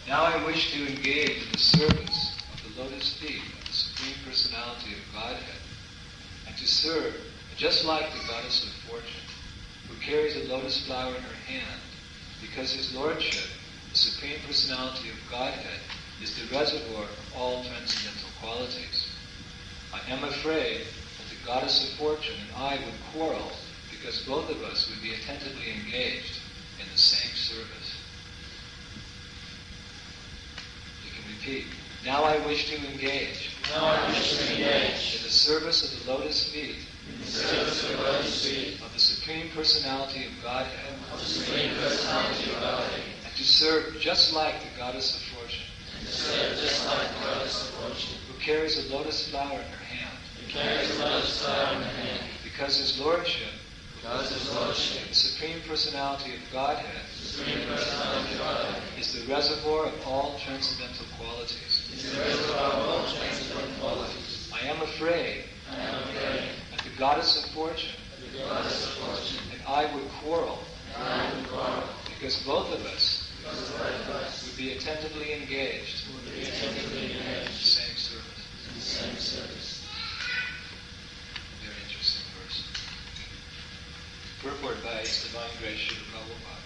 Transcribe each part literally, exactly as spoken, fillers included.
Now I wish to engage in the service of the lotus feet of the Supreme Personality of Godhead, and to serve just like the Goddess of Fortune, who carries a lotus flower in her hand, because his Lordship, the Supreme Personality of Godhead, is the reservoir of all transcendental qualities. I am afraid that the Goddess of Fortune and I would quarrel, because both of us would be attentively engaged in the same service. You can repeat. Now I wish to engage. Now I wish to engage in the service of the lotus feet. In the service of the lotus feet of the Supreme Personality of Godhead. Of the Supreme Personality of Godhead. And to serve just like the Goddess of Fortune. And to serve just like the Goddess of Fortune. Who carries a lotus flower in her hand. Who carries a lotus flower in her hand. Because his Lordship. Because his Lordship. The Supreme Personality of Godhead. The Supreme Personality of Godhead. Is the reservoir of all transcendental qualities. Is the reservoir of all transcendental qualities. I am afraid. I am afraid. That the Goddess of Fortune. That the Goddess of Fortune. And I would quarrel. And I would quarrel. Because both of us. Because both of us. Would be attentively engaged. Would be attentively engaged. In the same service. In the same service. Very interesting verse. Purport by His Divine Grace Srila Prabhupada.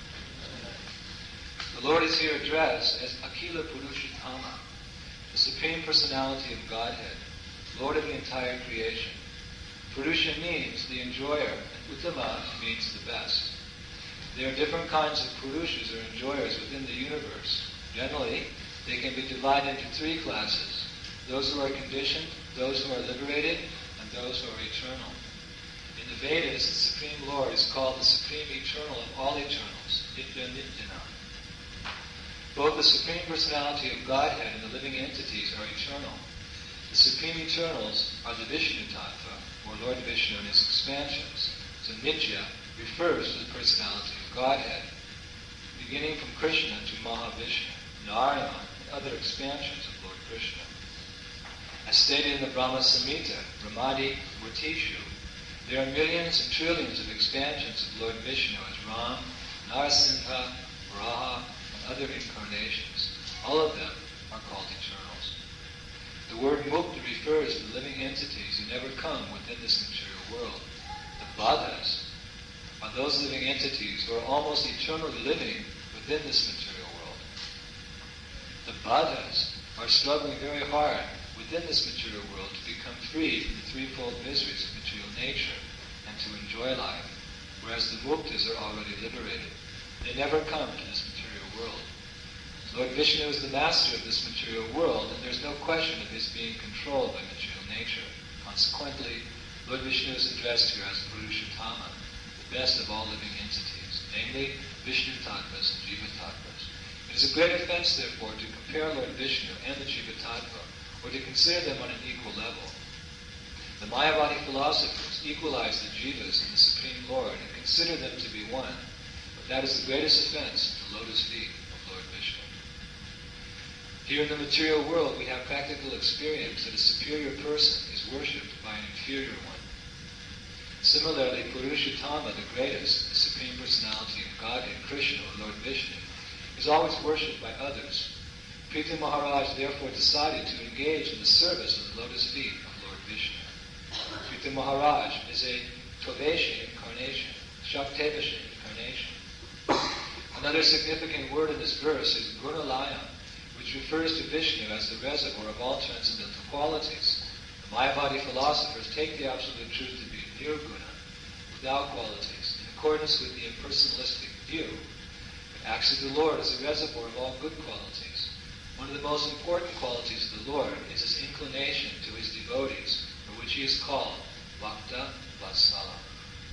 The Lord is here addressed as Akhila Purushottama, the Supreme Personality of Godhead, Lord of the entire creation. Purusha means the enjoyer, and Uttama means the best. There are different kinds of Purushas or enjoyers within the universe. Generally, they can be divided into three classes: those who are conditioned, those who are liberated, and those who are eternal. In the Vedas, the Supreme Lord is called the Supreme Eternal of all eternals, Nitya Nityana. Both the Supreme Personality of Godhead and the living entities are eternal. The Supreme Eternals are the Vishnu Tattva, or Lord Vishnu and his expansions. So Nitya refers to the personality of Godhead, beginning from Krishna to Mahavishnu, Narayan, and other expansions of Lord Krishna. As stated in the Brahma Samhita, Ramadi Vartishu, there are millions and trillions of expansions of Lord Vishnu as Ram, Narasimha, Varaha, and other incarnations. All of them are called eternals. The word mukta refers to the living entities who never come within this material world. The Badhas are those living entities who are almost eternally living within this material world. The Badhas are struggling very hard within this material world to become free from the threefold miseries of material nature and to enjoy life, whereas the muktas are already liberated. They never come to this material world. Lord Vishnu is the master of this material world, and there's no question of his being controlled by material nature. Consequently, Lord Vishnu is addressed here as Purushottama, the best of all living entities, namely Vishnu Tattvas and Jiva Tattvas. It is a great offense, therefore, to compare Lord Vishnu and the Jiva Tattva, or to consider them on an equal level. The Mayavadi philosophers equalize the Jivas and the Supreme Lord and consider them to be one, but that is the greatest offense to the lotus feet of Lord Vishnu. Here in the material world, we have practical experience that a superior person is worshipped by an inferior one. Similarly, Purushottama, the greatest, the Supreme Personality of Godhead, Krishna, or Lord Vishnu, is always worshipped by others. Prithu Maharaj therefore decided to engage in the service of the lotus feet of Lord Vishnu. Prithu Maharaj is a Tvavesha incarnation, Shaktavesha incarnation. Another significant word in this verse is Gunalaya, which refers to Vishnu as the reservoir of all transcendental qualities. The Mayavadi philosophers take the absolute truth to be nirguna, without qualities, in accordance with the impersonalistic view. It acts as the Lord as a reservoir of all good qualities. One of the most important qualities of the Lord is his inclination to his devotees, for which he is called Bhakta Vatsala.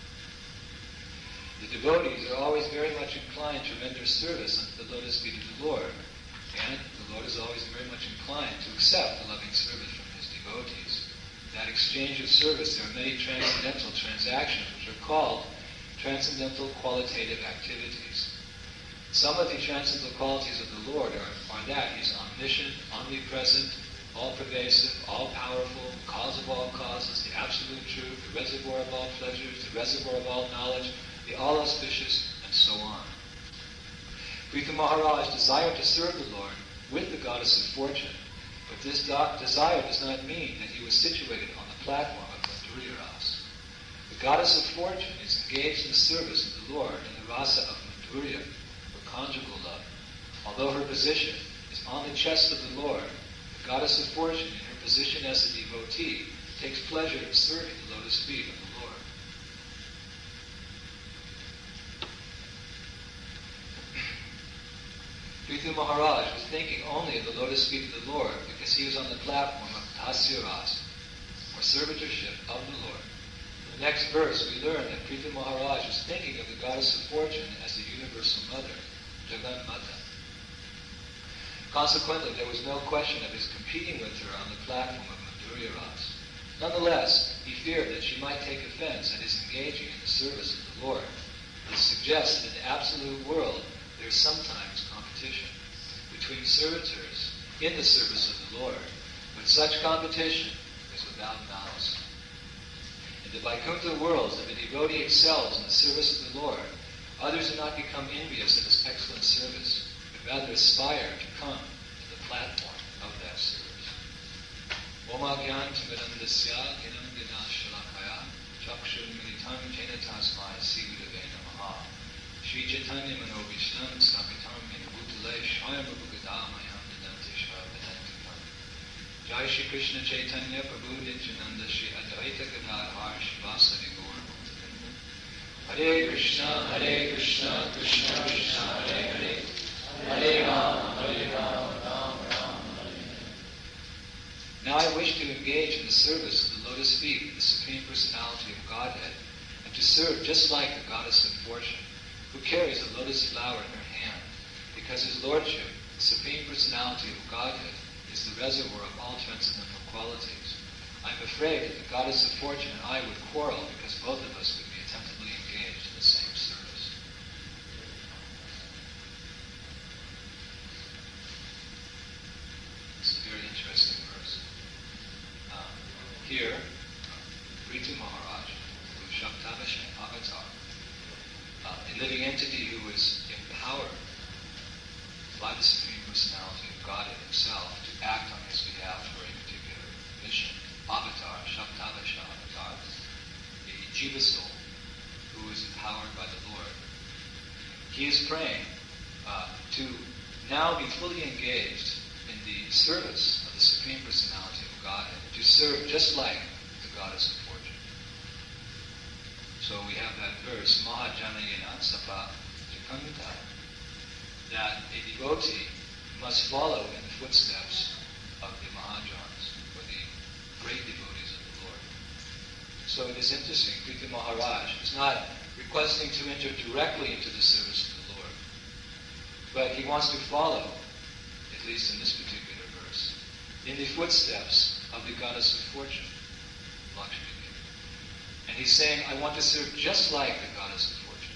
The devotees are always very much inclined to render service unto the lotus feet of the Lord, and the Lord is always very much inclined to accept the loving service from his devotees. In that exchange of service, there are many transcendental transactions which are called transcendental qualitative activities. Some of the transcendental qualities of the Lord are, are that he is omniscient, omnipresent, all-pervasive, all-powerful, the cause of all causes, the absolute truth, the reservoir of all pleasures, the reservoir of all knowledge, the all-auspicious, and so on. Prithu Maharaj desired to serve the Lord, with the goddess of fortune, but this do- desire does not mean that he was situated on the platform of Madhurya Ras. The goddess of fortune is engaged in the service of the Lord in the rasa of Madhurya, or conjugal love. Although her position is on the chest of the Lord, the goddess of fortune, in her position as a devotee, takes pleasure in serving the lotus feet of the Lord. Prithu Maharaj was thinking only of the lotus feet of the Lord because he was on the platform of Dasya Ras, or servitorship of the Lord. In the next verse, we learn that Prithu Maharaj was thinking of the goddess of fortune as the universal mother, Jagan Mata. Consequently, there was no question of his competing with her on the platform of Madhurya Ras. Nonetheless, he feared that she might take offense at his engaging in the service of the Lord. This suggests that in the absolute world there is sometimes competition between servitors in the service of the Lord, but such competition is without malice. In the Vaikuntha worlds, if a devotee excels in the service of the Lord, others do not become envious of his excellent service, but rather aspire to come to the platform of that service. Oma Gyan Timirandasya Ginam Gina Shalakaya Chakshur Militam Jena Tasmai Sivudave Namaha Shri Chaitanya Manobishtam Sapitam Minabhutale Shayamabhugadhamayam Dadanti Shvapadantikam Jai Shri Krishna Chaitanya Prabhu Nityananda Shri Advaita Gadadhar Shivasari Gaur Hare Krishna, Hare Krishna, Krishna Krishna, Hare Hare Hare Rama, Hare Rama, Rama Rama, Hare Hare. Now I wish to engage in the service of the lotus feet of the Supreme Personality of Godhead, and to serve just like the goddess of fortune, who carries a lotus flower in her hand, because his lordship, the Supreme Personality of Godhead, is the reservoir of all transcendental qualities. I am afraid that the goddess of fortune and I would quarrel because both of us would be attentively engaged in the same service. It's a very interesting verse. Um, here, Prithu Maharaj, who is Shaktavishan Avatar, uh, a living entity who is empowered by the Supreme Personality of Godhead himself to act on his behalf for a particular mission. Avatar, Shaktavisha Avatar, the Jiva soul, who is empowered by the Lord. He is praying uh, to now be fully engaged in the service of the Supreme Personality of Godhead, to serve just like the goddess of fortune. So we have that verse, Mahajanayana Sapa Jakamita, that a devotee must follow in the footsteps of the Mahajans, or the great devotees of the Lord. So it is interesting, Prithu Maharaj is not requesting to enter directly into the service of the Lord, but he wants to follow, at least in this particular verse, in the footsteps of the goddess of fortune, Lakshmi Devi. And he's saying, I want to serve just like the goddess of fortune.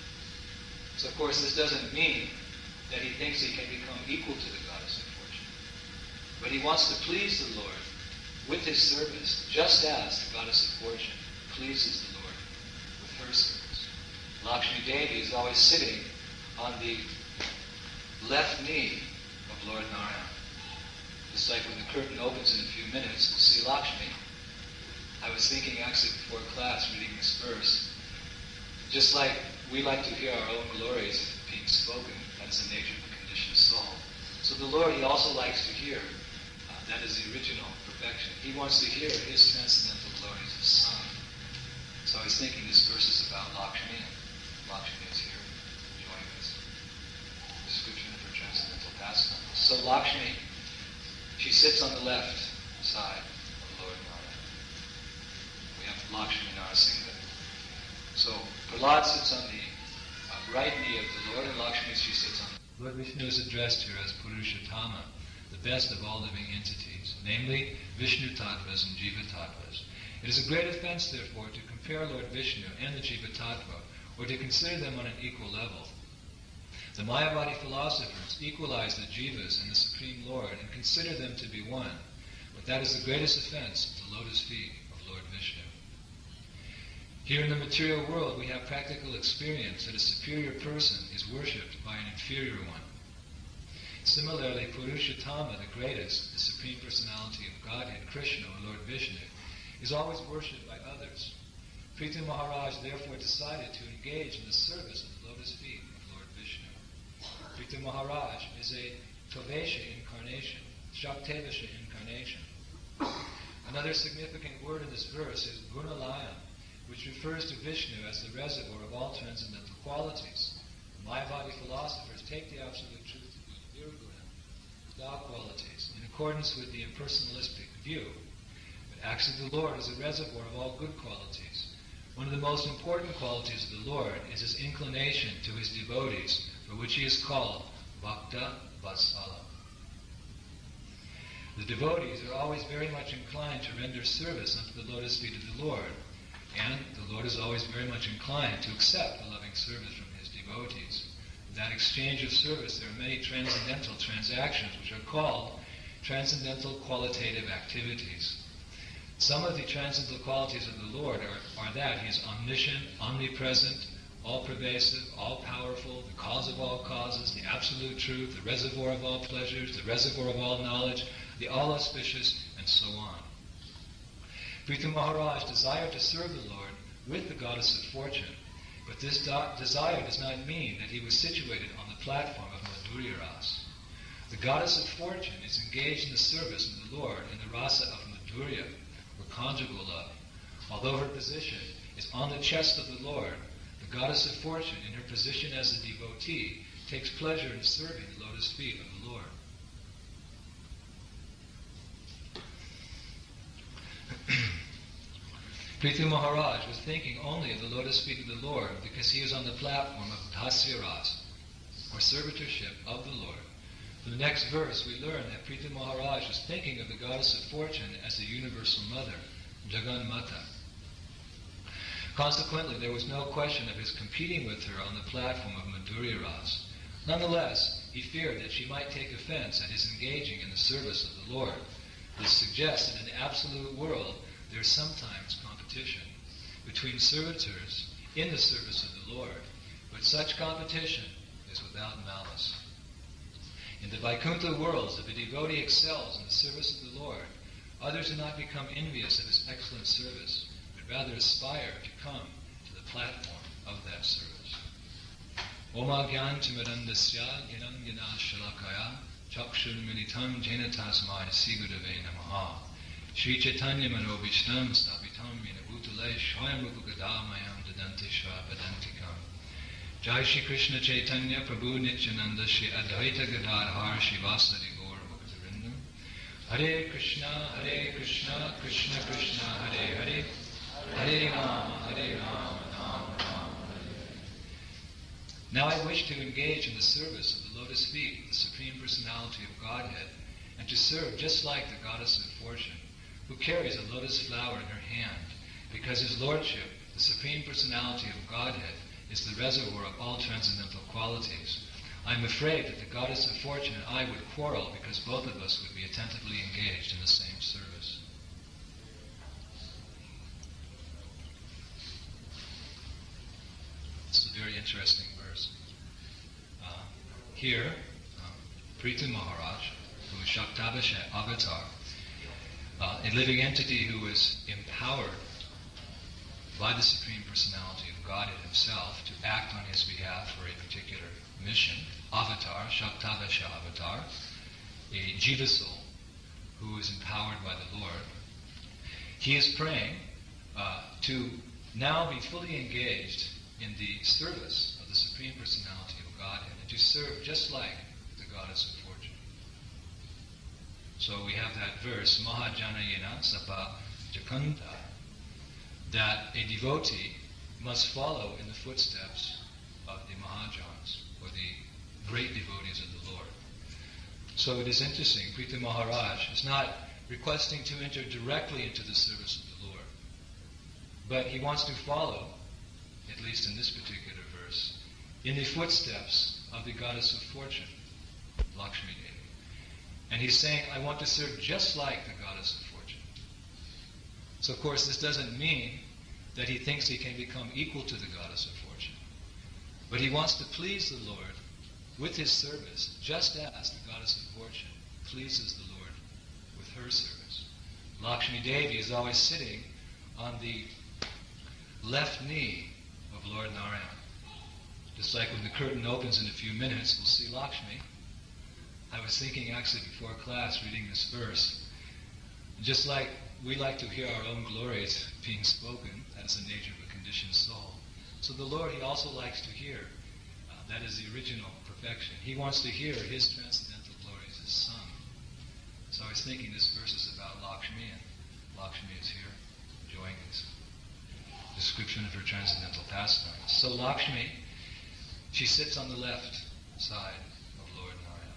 So of course this doesn't mean that he thinks he can become equal to the goddess of fortune. But he wants to please the Lord with his service, just as the goddess of fortune pleases the Lord with her service. Lakshmi Devi is always sitting on the left knee of Lord Narayana. Just like when the curtain opens in a few minutes, we'll see Lakshmi. I was thinking actually before class, reading this verse, just like we like to hear our own glories being spoken, that's the nature of the conditioned soul. So the Lord, he also likes to hear. Uh, that is the original perfection. He wants to hear his transcendental glories sung. So I was thinking this verse is about Lakshmi, and Lakshmi is here enjoying this description of her transcendental pastime. So Lakshmi, she sits on the left side of Lord Narayana. We have Lakshmi Narasimha. So Prahlad sits on the uh, right knee of the Lord, and Lakshmi, she sits on the Lord Vishnu is addressed here as Purushottama, the best of all living entities, namely Vishnu Tattvas and Jiva Tattvas. It is a great offense, therefore, to compare Lord Vishnu and the Jiva Tattva, or to consider them on an equal level. The Mayavadi philosophers equalize the Jivas and the Supreme Lord and consider them to be one, but that is the greatest offense to the lotus feet of Lord Vishnu. Here in the material world, we have practical experience that a superior person is worshipped by an inferior one. Similarly, Purushottama, the greatest, the Supreme Personality of Godhead, Krishna, or Lord Vishnu, is always worshipped by others. Prithu Maharaj therefore decided to engage in the service of the lotus feet of Lord Vishnu. Prithu Maharaj is a Tvesha incarnation, Shaktevesha incarnation. Another significant word in this verse is Gunalayam, which refers to Vishnu as the reservoir of all transcendental qualities. Mayavadi philosophers take the absolute truth to be Nirguna, without qualities, in accordance with the impersonalistic view. But actually the Lord is a reservoir of all good qualities. One of the most important qualities of the Lord is his inclination to his devotees, for which he is called Bhakta Vatsala. The devotees are always very much inclined to render service unto the lotus feet of the Lord, and the Lord is always very much inclined to accept the loving service from his devotees. In that exchange of service, there are many transcendental transactions which are called transcendental qualitative activities. Some of the transcendental qualities of the Lord are, are that he is omniscient, omnipresent, all-pervasive, all-powerful, the cause of all causes, the absolute truth, the reservoir of all pleasures, the reservoir of all knowledge, the all-auspicious, and so on. Prithu Maharaj desired to serve the Lord with the goddess of fortune, but this do- desire does not mean that he was situated on the platform of Madhurya Ras. The goddess of fortune is engaged in the service of the Lord in the rasa of Madhurya, or conjugal love. Although her position is on the chest of the Lord, the goddess of fortune, in her position as a devotee, takes pleasure in serving the lotus feet of the Lord. Prithu Maharaj was thinking only of the lotus feet of the Lord because he is on the platform of Dasya Ras, or servitorship of the Lord. From the next verse, we learn that Prithu Maharaj was thinking of the goddess of fortune as the universal mother, Jagannatha. Consequently, there was no question of his competing with her on the platform of Madhurya Ras. Nonetheless, he feared that she might take offense at his engaging in the service of the Lord. This suggests that in the absolute world, there is sometimes competition between servitors in the service of the Lord, but such competition is without malice. In the Vaikuntha worlds, if a devotee excels in the service of the Lord, others do not become envious of his excellent service, but rather aspire to come to the platform of that service. Oma Gyan Timirandasya Ginam Gina Shalakaya Chakshur Militam Jena Tasmai Sigurave Namaha Shri Chaitanya Manobishtam Stapitam Vinabhutale Shwayam Rupagadhamayam Dadante Shvapadantikam Jai Shri Krishna Chaitanya Prabhu Nityananda Shri Advaita Gadadhar Shivasari Gaur Bhaktavrindam Hare Krishna Hare Krishna Krishna Krishna Hare Hare Hare Rama Hare Rama Rama Rama Hare. Now I wish to engage in the service of the lotus feet of the Supreme Personality of Godhead, and to serve just like the goddess of fortune, who carries a lotus flower in her hand, because his lordship, the Supreme Personality of Godhead, is the reservoir of all transcendental qualities. I am afraid that the goddess of fortune and I would quarrel because both of us would be attentively engaged in the same service. It's a very interesting verse. Uh, here, um, Prithu Maharaj, who is Shaktavesha avatar, uh, a living entity who is empowered by the Supreme Personality of Godhead himself to act on his behalf for a particular mission, avatar, Shaktavesha avatar, a jiva soul who is empowered by the Lord. He is praying uh, to now be fully engaged in the service of the Supreme Personality of Godhead, and to serve just like the goddess of fortune. So we have that verse, Mahajanayena Sapa Jakanta, that a devotee must follow in the footsteps of the Mahajans, or the great devotees of the Lord. So it is interesting, Prithu Maharaj is not requesting to enter directly into the service of the Lord, but he wants to follow, at least in this particular verse, in the footsteps of the goddess of fortune, Lakshmi Devi. And he's saying, I want to serve just like the goddess of fortune. So of course this doesn't mean that he thinks he can become equal to the goddess of fortune. But he wants to please the Lord, with his service, just as the goddess of fortune pleases the Lord with her service. Lakshmi Devi is always sitting on the left knee of Lord Narayan. Just like when the curtain opens in a few minutes, we'll see Lakshmi. I was thinking actually before class, reading this verse, just like we like to hear our own glories being spoken, that is the nature of a conditioned soul. So the Lord, he also likes to hear. Uh, that is the original perfection. He wants to hear his transcendental glories as sung. So I was thinking this verse is about Lakshmi, and Lakshmi is here enjoying this description of her transcendental pastimes. So Lakshmi, she sits on the left side of Lord Narayan.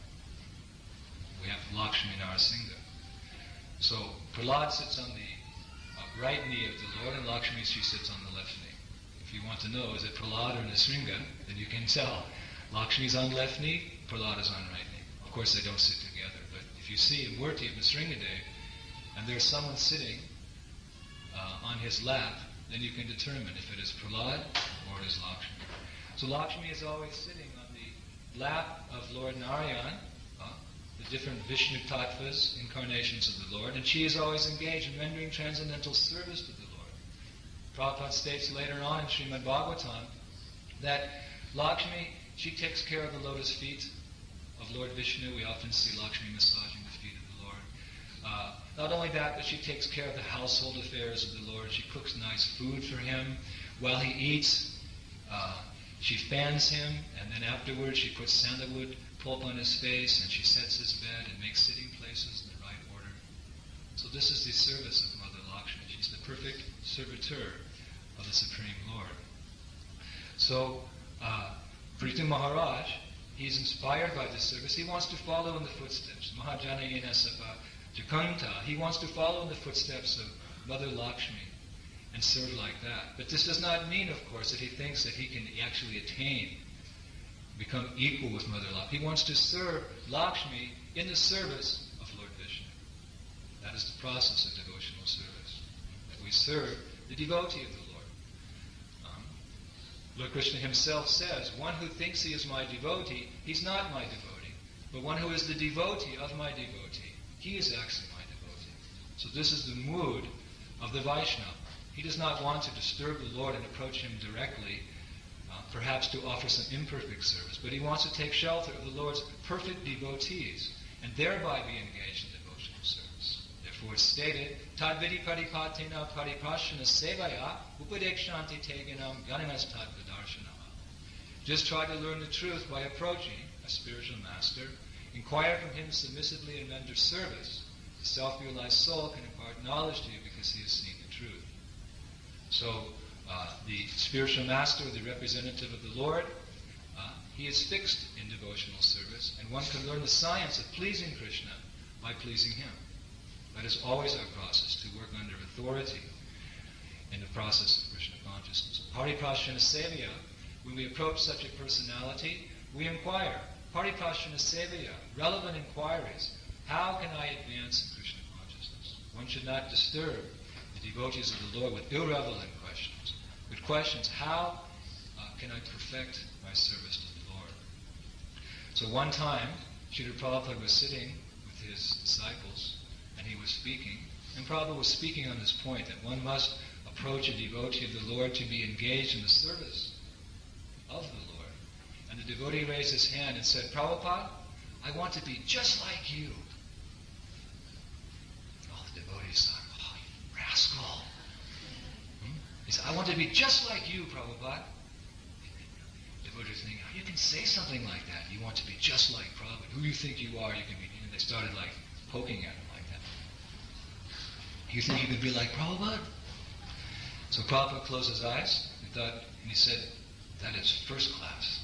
We have Lakshmi Narasingha. So Prahlad sits on the uh, right knee of the Lord, and Lakshmi, she sits on the left knee. If you want to know, is it Prahlad or Nasringa, then you can tell. Lakshmi's on left knee, Prahlad is on right knee. Of course, they don't sit together, but if you see a Murti of Nasringa Dev, and there's someone sitting uh, on his lap, then you can determine if it is Prahlad or it is Lakshmi. So Lakshmi is always sitting on the lap of Lord Narayan, uh, the different Vishnu Tattvas, incarnations of the Lord, and she is always engaged in rendering transcendental service to the Lord. Prabhupada states later on in Srimad Bhagavatam that Lakshmi, she takes care of the lotus feet of Lord Vishnu. We often see Lakshmi massaging the feet of the Lord. Uh, not only that, but she takes care of the household affairs of the Lord. She cooks nice food for him. While he eats, uh, she fans him, and then afterwards she puts sandalwood pulp on his face, and she sets his bed and makes sitting places in the right order. So this is the service of Mother Lakshmi. She's the perfect servitor of the Supreme Lord. So, uh, Prithu Maharaj, he's inspired by this service. He wants to follow in the footsteps. Mahajanayena Sapa Jakanta. He wants to follow in the footsteps of Mother Lakshmi and serve like that. But this does not mean, of course, that he thinks that he can actually attain, become equal with Mother Lakshmi. He wants to serve Lakshmi in the service of Lord Vishnu. That is the process of devotional service. That we serve the devotee of the Lord. Um, Lord Krishna himself says, one who thinks he is my devotee, he's not my devotee. But one who is the devotee of my devotee, he is actually my devotee. So this is the mood of the Vaishnava. He does not want to disturb the Lord and approach him directly, uh, perhaps to offer some imperfect service, but he wants to take shelter of the Lord's perfect devotees and thereby be engaged in devotional service. Therefore it's stated, Tadvidi paripatena pariprashana sevaya upadekshanti teganam ganinas tadvidarshanam. Just try to learn the truth by approaching a spiritual master. Inquire from him submissively and render service. The self-realized soul can impart knowledge to you because he has seen the truth. So, uh, the spiritual master, the representative of the Lord, uh, he is fixed in devotional service, and one can learn the science of pleasing Krishna by pleasing him. That is always our process, to work under authority in the process of Krishna consciousness. Pariprashana Sevaya, when we approach such a personality, we inquire. Pariprashana Sevaya, relevant inquiries. How can I advance in Krishna consciousness? One should not disturb the devotees of the Lord with irrelevant questions. With questions, how uh, can I perfect my service to the Lord? So one time, Srila Prabhupada was sitting with his disciples, and he was speaking, and Prabhupada was speaking on this point, that one must approach a devotee of the Lord to be engaged in the service of the Lord. And the devotee raised his hand and said, Prabhupada, I want to be just like you. All the devotees thought, oh, you rascal. Hmm? He said, I want to be just like you, Prabhupada. The devotees think, oh, you can say something like that. You want to be just like Prabhupada. Who you think you are, you can be. And they started like poking at him like that. You think you can be like Prabhupada? So Prabhupada closed his eyes and thought, and he said, that is first class.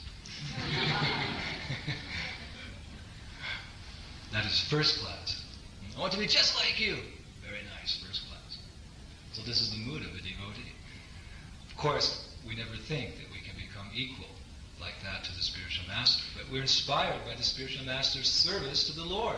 That is first class. I want to be just like you. Very nice, first class. So this is the mood of a devotee. Of course, we never think that we can become equal like that to the spiritual master, but we're inspired by the spiritual master's service to the Lord.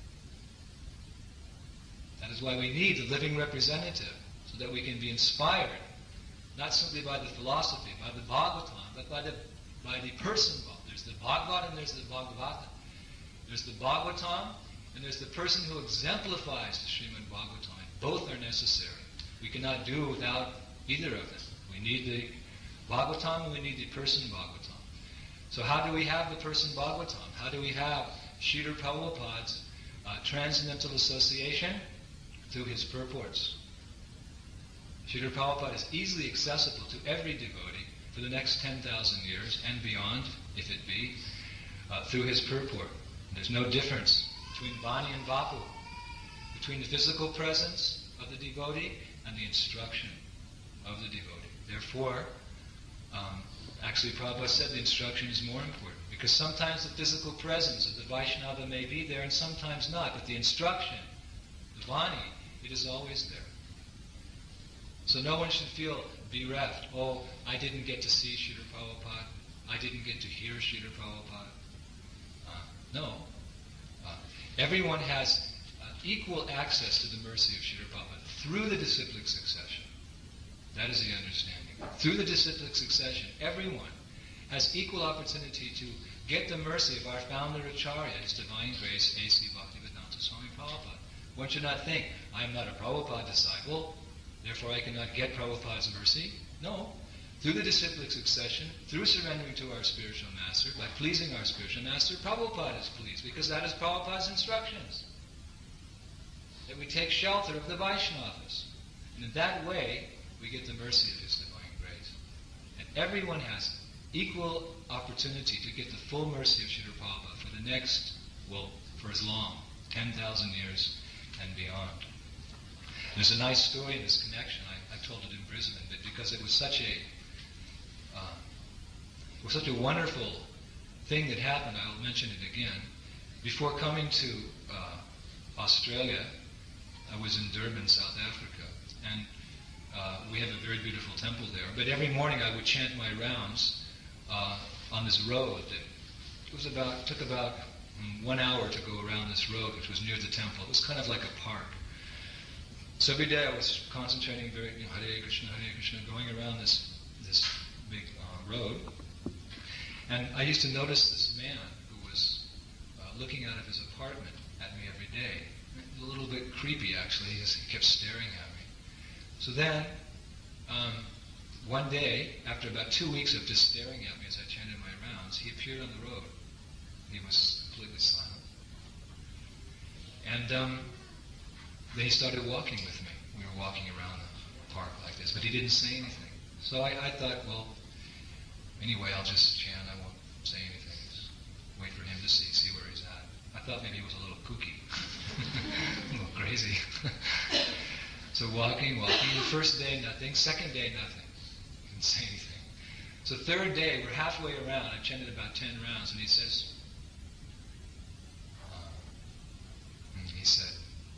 That is why we need the living representative, so that we can be inspired, not simply by the philosophy, by the Bhagavatam, but by the by the person, their There's the Bhagavad and there's the Bhagavata. There's the Bhagavatam and there's the person who exemplifies the Srimad Bhagavatam. Both are necessary. We cannot do without either of them. We need the Bhagavatam and we need the person Bhagavatam. So how do we have the person Bhagavatam? How do we have Srila Prabhupada's uh, transcendental association? Through his purports. Srila Prabhupada is easily accessible to every devotee for the next ten thousand years and beyond, if it be, uh, through his purport. There's no difference between Vani and Vapu, between the physical presence of the devotee and the instruction of the devotee. Therefore, um, actually Prabhupada said the instruction is more important, because sometimes the physical presence of the Vaishnava may be there and sometimes not, but the instruction, the Vani, it is always there. So no one should feel bereft. Oh, I didn't get to see Srila Prabhupada. I didn't get to hear Srila Prabhupada. Uh, no. Uh, everyone has uh, equal access to the mercy of Srila Prabhupada through the disciplic succession. That is the understanding. Through the disciplic succession, everyone has equal opportunity to get the mercy of our founder Acharya, His Divine Grace, A C Bhaktivedanta Swami Prabhupada. One should not think, I am not a Prabhupada disciple, therefore I cannot get Prabhupada's mercy. No. Through the disciplic succession, through surrendering to our spiritual master, by pleasing our spiritual master, Prabhupada is pleased, because that is Prabhupada's instructions. That we take shelter of the Vaishnavas. And in that way, we get the mercy of His Divine Grace. And everyone has equal opportunity to get the full mercy of Srila Prabhupada for the next, well, for as long, ten thousand years and beyond. There's a nice story in this connection. I, I told it in Brisbane, but because it was such a uh, it was such a wonderful thing that happened, I'll mention it again. Before coming to uh, Australia, I was in Durban, South Africa, and uh, we have a very beautiful temple there. But every morning I would chant my rounds uh, on this road that it was about took about one hour to go around this road, which was near the temple. It was kind of like a park. So every day I was concentrating very, you know, Hare Krishna, Hare Krishna, going around this this big uh, road. And I used to notice this man who was uh, looking out of his apartment at me every day. A little bit creepy, actually. He, just, he kept staring at me. So then, um, one day, after about two weeks of just staring at me as I chanted my rounds, he appeared on the road. He was completely silent. And um, then he started walking with me. We were walking around the park like this, but he didn't say anything. So I, I thought, well, anyway, I'll just chant. I won't say anything. Just wait for him to see, see where he's at. I thought maybe he was a little kooky, a little crazy. So walking, walking. The first day, nothing. Second day, nothing. Didn't say anything. So third day, we're halfway around. I chanted about ten rounds, and he says, He said,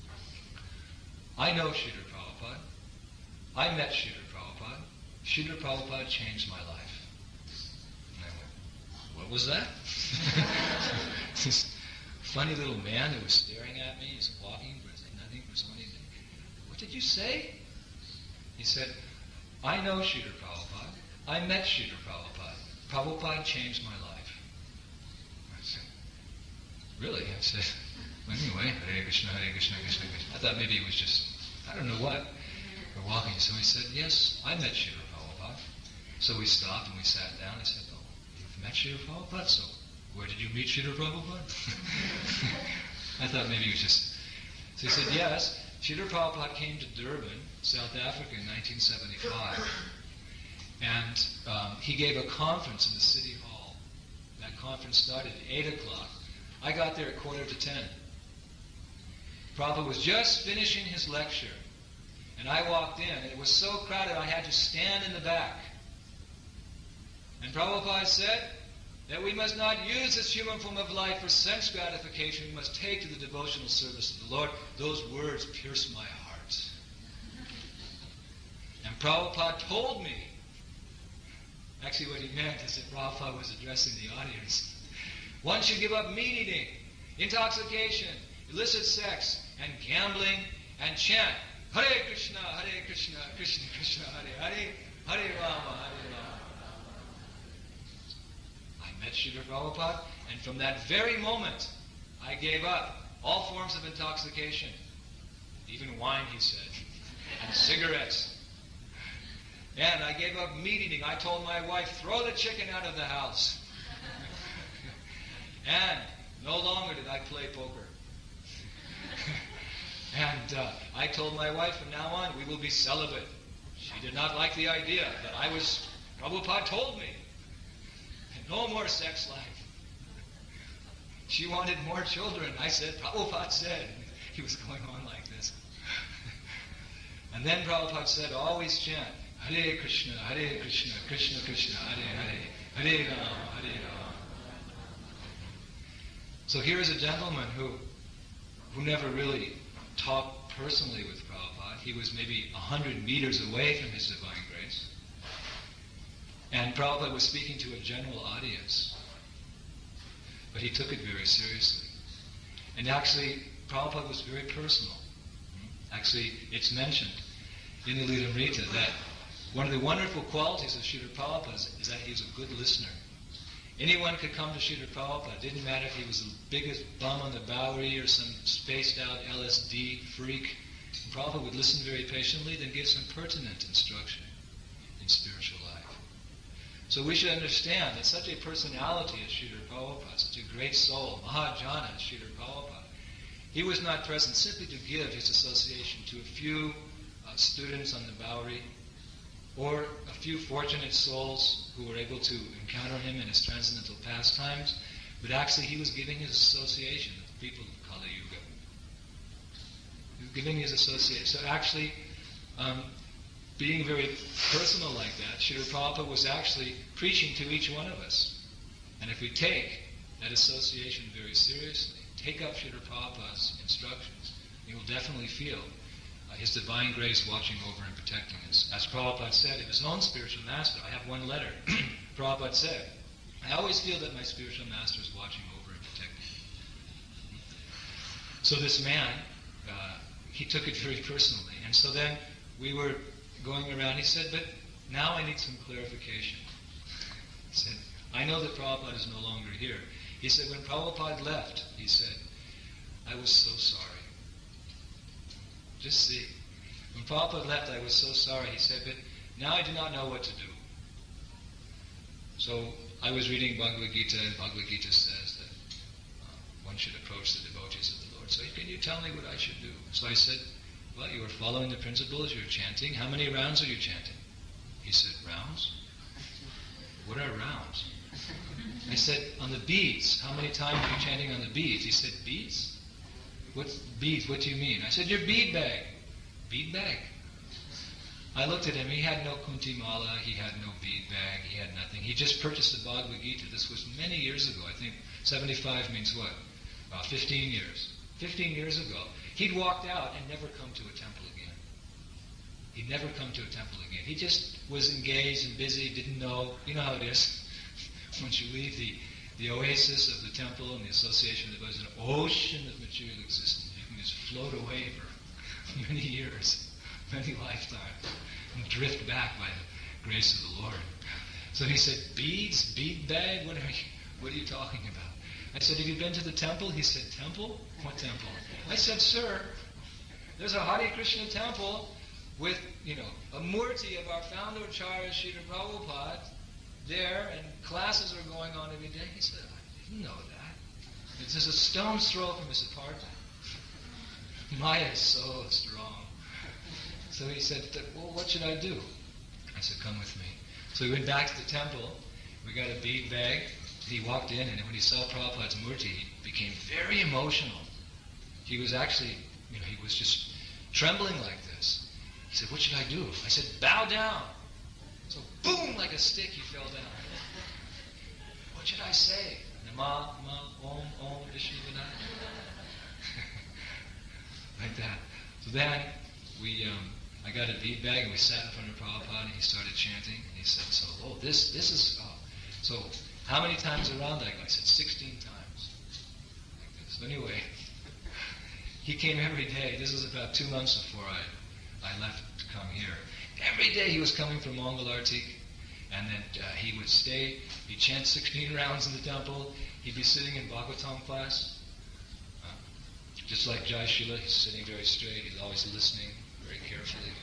I know Srila Prabhupada. I met Srila Prabhupada. Srila Prabhupada changed my life. And I went, what was that? This funny little man who was staring at me, he's walking, but saying nothing for so many days. What did you say? He said, I know Srila Prabhupada. I met Srila Prabhupada. Prabhupada changed my life. I said, really? I said, anyway, Hare Krishna, Hare Krishna, Krishna Krishna. I thought maybe it was just, I don't know what. We're walking, so he said, yes, I met Srila Prabhupada. So we stopped and we sat down. I said, oh, you've met Srila Prabhupada? So where did you meet Srila Prabhupada? I thought maybe it was just, so he said, yes, Srila Prabhupada came to Durban, South Africa in nineteen seventy-five. And um, he gave a conference in the city hall. That conference started at eight o'clock. I got there at quarter to ten. Prabhupada was just finishing his lecture, and I walked in, and it was so crowded I had to stand in the back. And Prabhupada said that we must not use this human form of life for sense gratification. We must take to the devotional service of the Lord. Those words pierced my heart. And Prabhupada told me, actually what he meant is that Prabhupada was addressing the audience. One should give up meat eating, intoxication, illicit sex, and gambling, and chant Hare Krishna, Hare Krishna, Krishna Krishna, Hare Hare, Hare Rama, Hare Rama. I met Srila Prabhupada, and from that very moment, I gave up all forms of intoxication. Even wine, he said, and cigarettes. And I gave up meat eating. I told my wife, throw the chicken out of the house. And no longer did I play poker. And uh, I told my wife, from now on, we will be celibate. She did not like the idea that I was, Prabhupada told me, no more sex life. She wanted more children. I said, Prabhupada said. He was going on like this. And then Prabhupada said, always chant, Hare Krishna, Hare Krishna, Krishna Krishna, Hare Hare, Hare Rama, Hare Rama. So here is a gentleman who, who never really talked personally with Prabhupada. He was maybe a hundred meters away from his divine grace. And Prabhupada was speaking to a general audience. But he took it very seriously. And actually, Prabhupada was very personal. Actually, it's mentioned in the Lilamrita that one of the wonderful qualities of Srila Prabhupada is that he was a good listener. Anyone could come to Srila Prabhupada. It didn't matter if he was the biggest bum on the Bowery or some spaced-out L S D freak. And Prabhupada would listen very patiently, then give some pertinent instruction in spiritual life. So we should understand that such a personality as Srila Prabhupada, such a great soul, Mahajana as Srila Prabhupada, he was not present simply to give his association to a few uh, students on the Bowery or a few fortunate souls who were able to encounter him in his transcendental pastimes, but actually he was giving his association to the people of Kali Yuga. He was giving his association. So actually, um, being very personal like that, Srila Prabhupada was actually preaching to each one of us. And if we take that association very seriously, take up Srila Prabhupada's instructions, you will definitely feel uh, his divine grace watching over and protecting us. As Prabhupada said, of his own spiritual master, I have one letter. Prabhupada said, I always feel that my spiritual master is watching over and protecting me. So this man, uh, he took it very personally. And so then we were going around, he said, but now I need some clarification. He said, I know that Prabhupada is no longer here. He said, when Prabhupada left, he said, I was so sorry. Just see. When Prabhupada left, I was so sorry. He said, but now I do not know what to do. So I was reading Bhagavad Gita, and Bhagavad Gita says that uh, one should approach the devotees of the Lord. So can you tell me what I should do? So I said, well, you are following the principles, you're chanting. How many rounds are you chanting? He said, rounds? What are rounds? I said, on the beads, how many times are you chanting on the beads? He said, beads? What's beads? What do you mean? I said, your bead bag. Bead bag? I looked at him. He had no kunti mala. He had no bead bag. He had nothing. He just purchased the Bhagavad Gita. This was many years ago. I think seventy-five means what? About fifteen years. fifteen years ago. He'd walked out and never come to a temple again. He'd never come to a temple again. He just was engaged and busy, didn't know. You know how it is. Once you leave the, the oasis of the temple and the association, there's an ocean of material existence. You can just float away for many years, many lifetimes, and drift back by the grace of the Lord. So he said, beads, bead bag, what are you, what are you talking about? I said, have you been to the temple? He said, temple? What temple? I said, sir, there's a Hare Krishna temple with, you know, a murti of our founder Acharya Srila Prabhupada there, and classes are going on every day. He said, I didn't know that. It's just a stone's throw from his apartment. Maya is so strong. So he said, well, what should I do? I said, come with me. So we went back to the temple. We got a bead bag. He walked in, and when he saw Prabhupada's murti, he became very emotional. He was actually, you know, he was just trembling like this. He said, what should I do? I said, bow down. So boom, like a stick, he fell down. What should I say? Nama, Nama, Om, Om, Vishnu Vinaya. Like that. So then we, um, I got a bead bag and we sat in front of Prabhupada and he started chanting. And he said, so, oh, this, this is, oh. So how many times around I go? I said, sixteen times. Like this. So anyway, he came every day. This was about two months before I, I left to come here. Every day he was coming from Mangalartik, and then uh, he would stay He'd chant sixteen rounds in the temple. He'd be sitting in Bhagavatam class. Uh, just like Jai Shila, he's sitting very straight. He's always listening very carefully.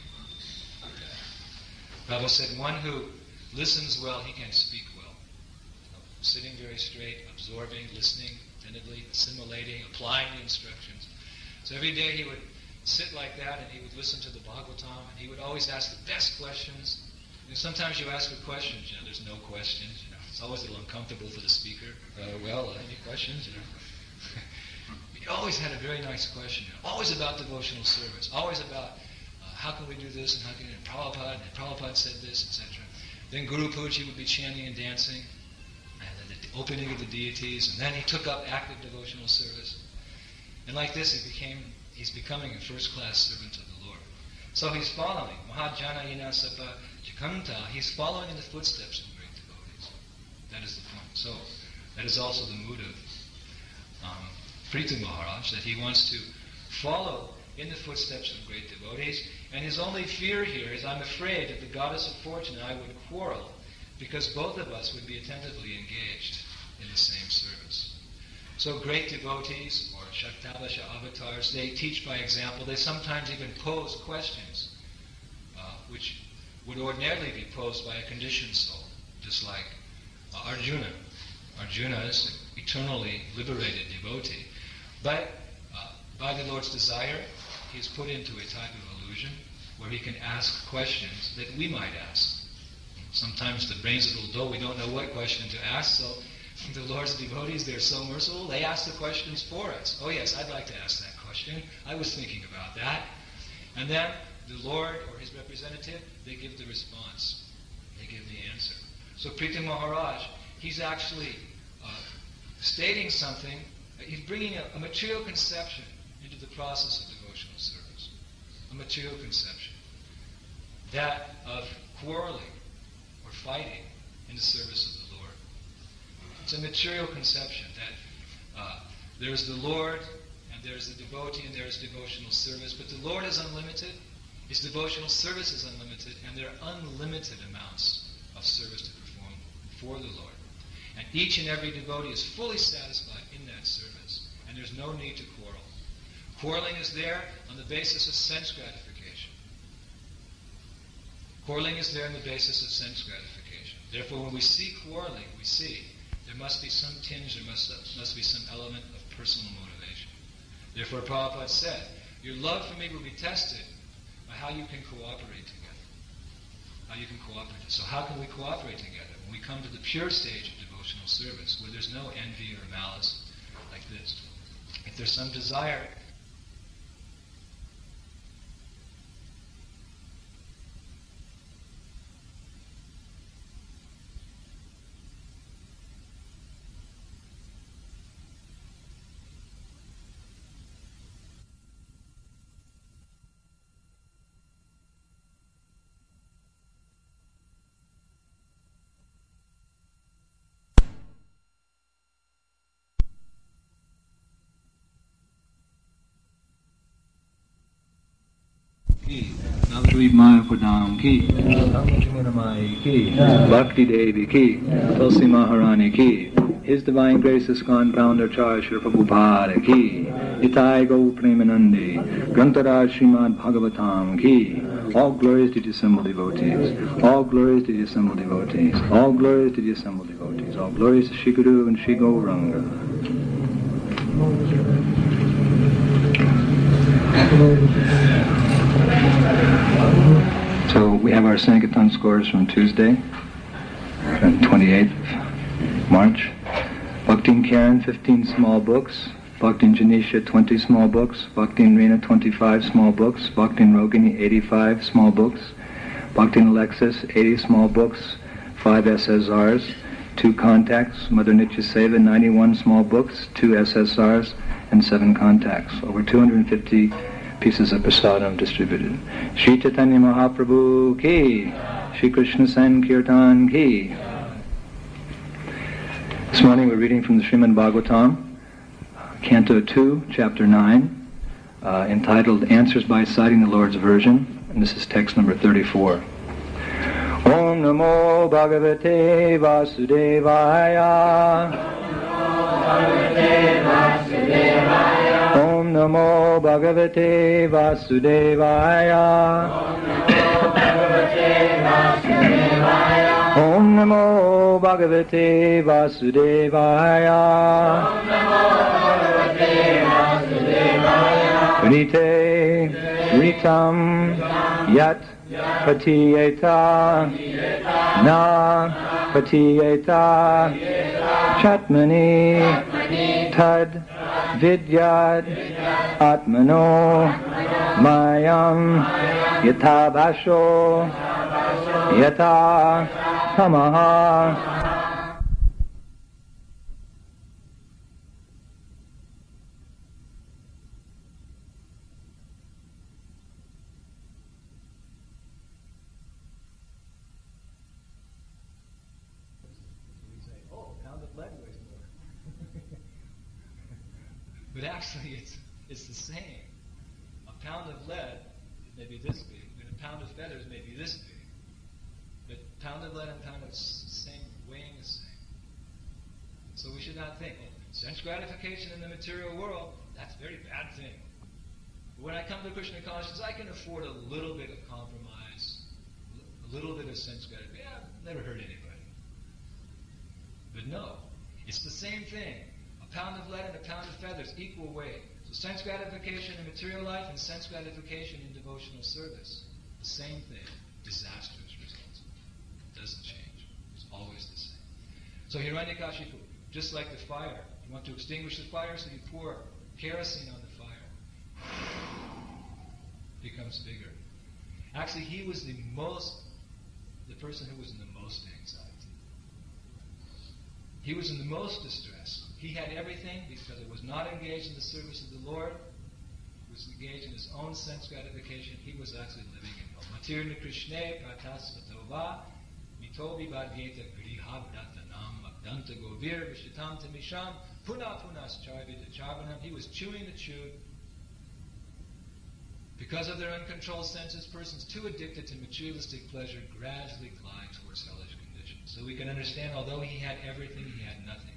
Uh, Prabhupada said, one who listens well, he can speak well. Uh, sitting very straight, absorbing, listening attentively, assimilating, applying the instructions. So every day he would sit like that and he would listen to the Bhagavatam and he would always ask the best questions. You know, sometimes you ask for questions, you know, there's no questions, you know, it's always a little uncomfortable for the speaker. Uh, well, uh, any questions, you know? He always had a very nice question, you know, always about devotional service, always about uh, how can we do this and how can we, and Prabhupada, and Prabhupada said this, et cetera. Then Guru Puji would be chanting and dancing, and then the opening of the deities, and then he took up active devotional service. And like this, he became, he's becoming a first-class servant of the Lord. So he's following. Mahajana Yinasapa Chikanta, he's following in the footsteps of great devotees. That is the point. So, that is also the mood of um, Prithu Maharaj, that he wants to follow in the footsteps of great devotees. And his only fear here is, I'm afraid that the goddess of fortune and I would quarrel because both of us would be attentively engaged in the same service. So great devotees, or Shaktabasha avatars, they teach by example. They sometimes even pose questions, uh, which would ordinarily be posed by a conditioned soul, just like uh, Arjuna. Arjuna is an eternally liberated devotee. But uh, by the Lord's desire, he is put into a type of illusion where he can ask questions that we might ask. Sometimes the brain's a little dull, we don't know what question to ask, so the Lord's devotees, they're so merciful, they ask the questions for us. Oh yes, I'd like to ask that question. I was thinking about that. And then the Lord or his representative, they give the response. They give the answer. So Prithu Maharaj, he's actually uh, stating something, he's bringing a, a material conception into the process of devotional service. A material conception. That of quarreling or fighting in the service of the Lord. It's a material conception that uh, there's the Lord, and there's the devotee, and there's devotional service. But the Lord is unlimited, his devotional service is unlimited, and there are unlimited amounts of service to perform for the Lord. And each and every devotee is fully satisfied in that service, and there's no need to quarrel. Quarreling is there on the basis of sense gratification. Quarreling is there on the basis of sense gratification. Therefore, when we see quarreling, we see there must be some tinge, there must, must be some element of personal motivation. Therefore, Prabhupada said, your love for me will be tested by how you can cooperate together. How you can cooperate. So how can we cooperate together? When we come to the pure stage of devotional service, where there's no envy or malice like this. If there's some desire, ki, Navadvip Maya Pradam ki, Ramachinamai ki, Bhakti Devi ki, Tulsi Maharani ki, His Divine Grace ISKCON Founder Charles Srila Prabhupada ki, Nitai Gaur Premanande, Grantaraj Srimad Bhagavatam ki, all glories to the assembled devotees, all glories to the assembled devotees, all glories to the assembled devotees, all glories to Shri Guru and Shri Gauranga. So we have our Sankirtan scores from Tuesday, twenty-eighth of March. Bhaktin Karen, fifteen small books. Bhaktin Janisha, twenty small books. Bhaktin Reena, twenty-five small books. Bhaktin Rogini, eighty-five small books. Bhaktin Alexis, eighty small books. five S S Rs. two contacts. Mother Nitya Seva, ninety-one small books. two S S Rs. And seven contacts. Over two hundred fifty pieces of prasadam distributed. Shri Chaitanya Mahaprabhu ki, Shri Krishna Sankirtan ki. This morning we're reading from the Srimad Bhagavatam, Canto two, Chapter nine, uh, entitled Answers by Citing the Lord's Version, and this is text number thirty-four. Om Namo Bhagavate Vasudevaya. Om Namo Bhagavate Vasudevaya. Om Namo Bhagavate Vasudevaya. Rite ritam yat patiyeta na patiyeta chatmani tad vidyad atmano mayam yatha bhasho yatha tamaha. But actually, it's it's the same. A pound of lead may be this big, and a pound of feathers may be this big. But pound of lead and pound of same weighing the same. So we should not think, well, sense gratification in the material world, that's a very bad thing. But when I come to Krishna consciousness, I can afford a little bit of compromise, a little bit of sense gratification. Yeah, I've never hurt anybody. But no, it's the same thing. A pound of lead and a pound of feathers, equal weight. So sense gratification in material life and sense gratification in devotional service. The same thing. Disastrous results. It doesn't change. It's always the same. So Hiranyakashipu, just like the fire. You want to extinguish the fire, so you pour kerosene on the fire. It becomes bigger. Actually, he was the most, the person who was in the most anxiety. He was in the most distress. He had everything because it was not engaged in the service of the Lord. He was engaged in his own sense gratification. He was actually living in hell. Matirna Krishne pratasvatova mitobi bhageta grihabdatanam abdanta govir vishitam tamisham puna punas charvita charvanam. He was chewing the chew. Because of their uncontrolled senses, persons too addicted to materialistic pleasure gradually glide towards hellish conditions. So we can understand, although he had everything, he had nothing.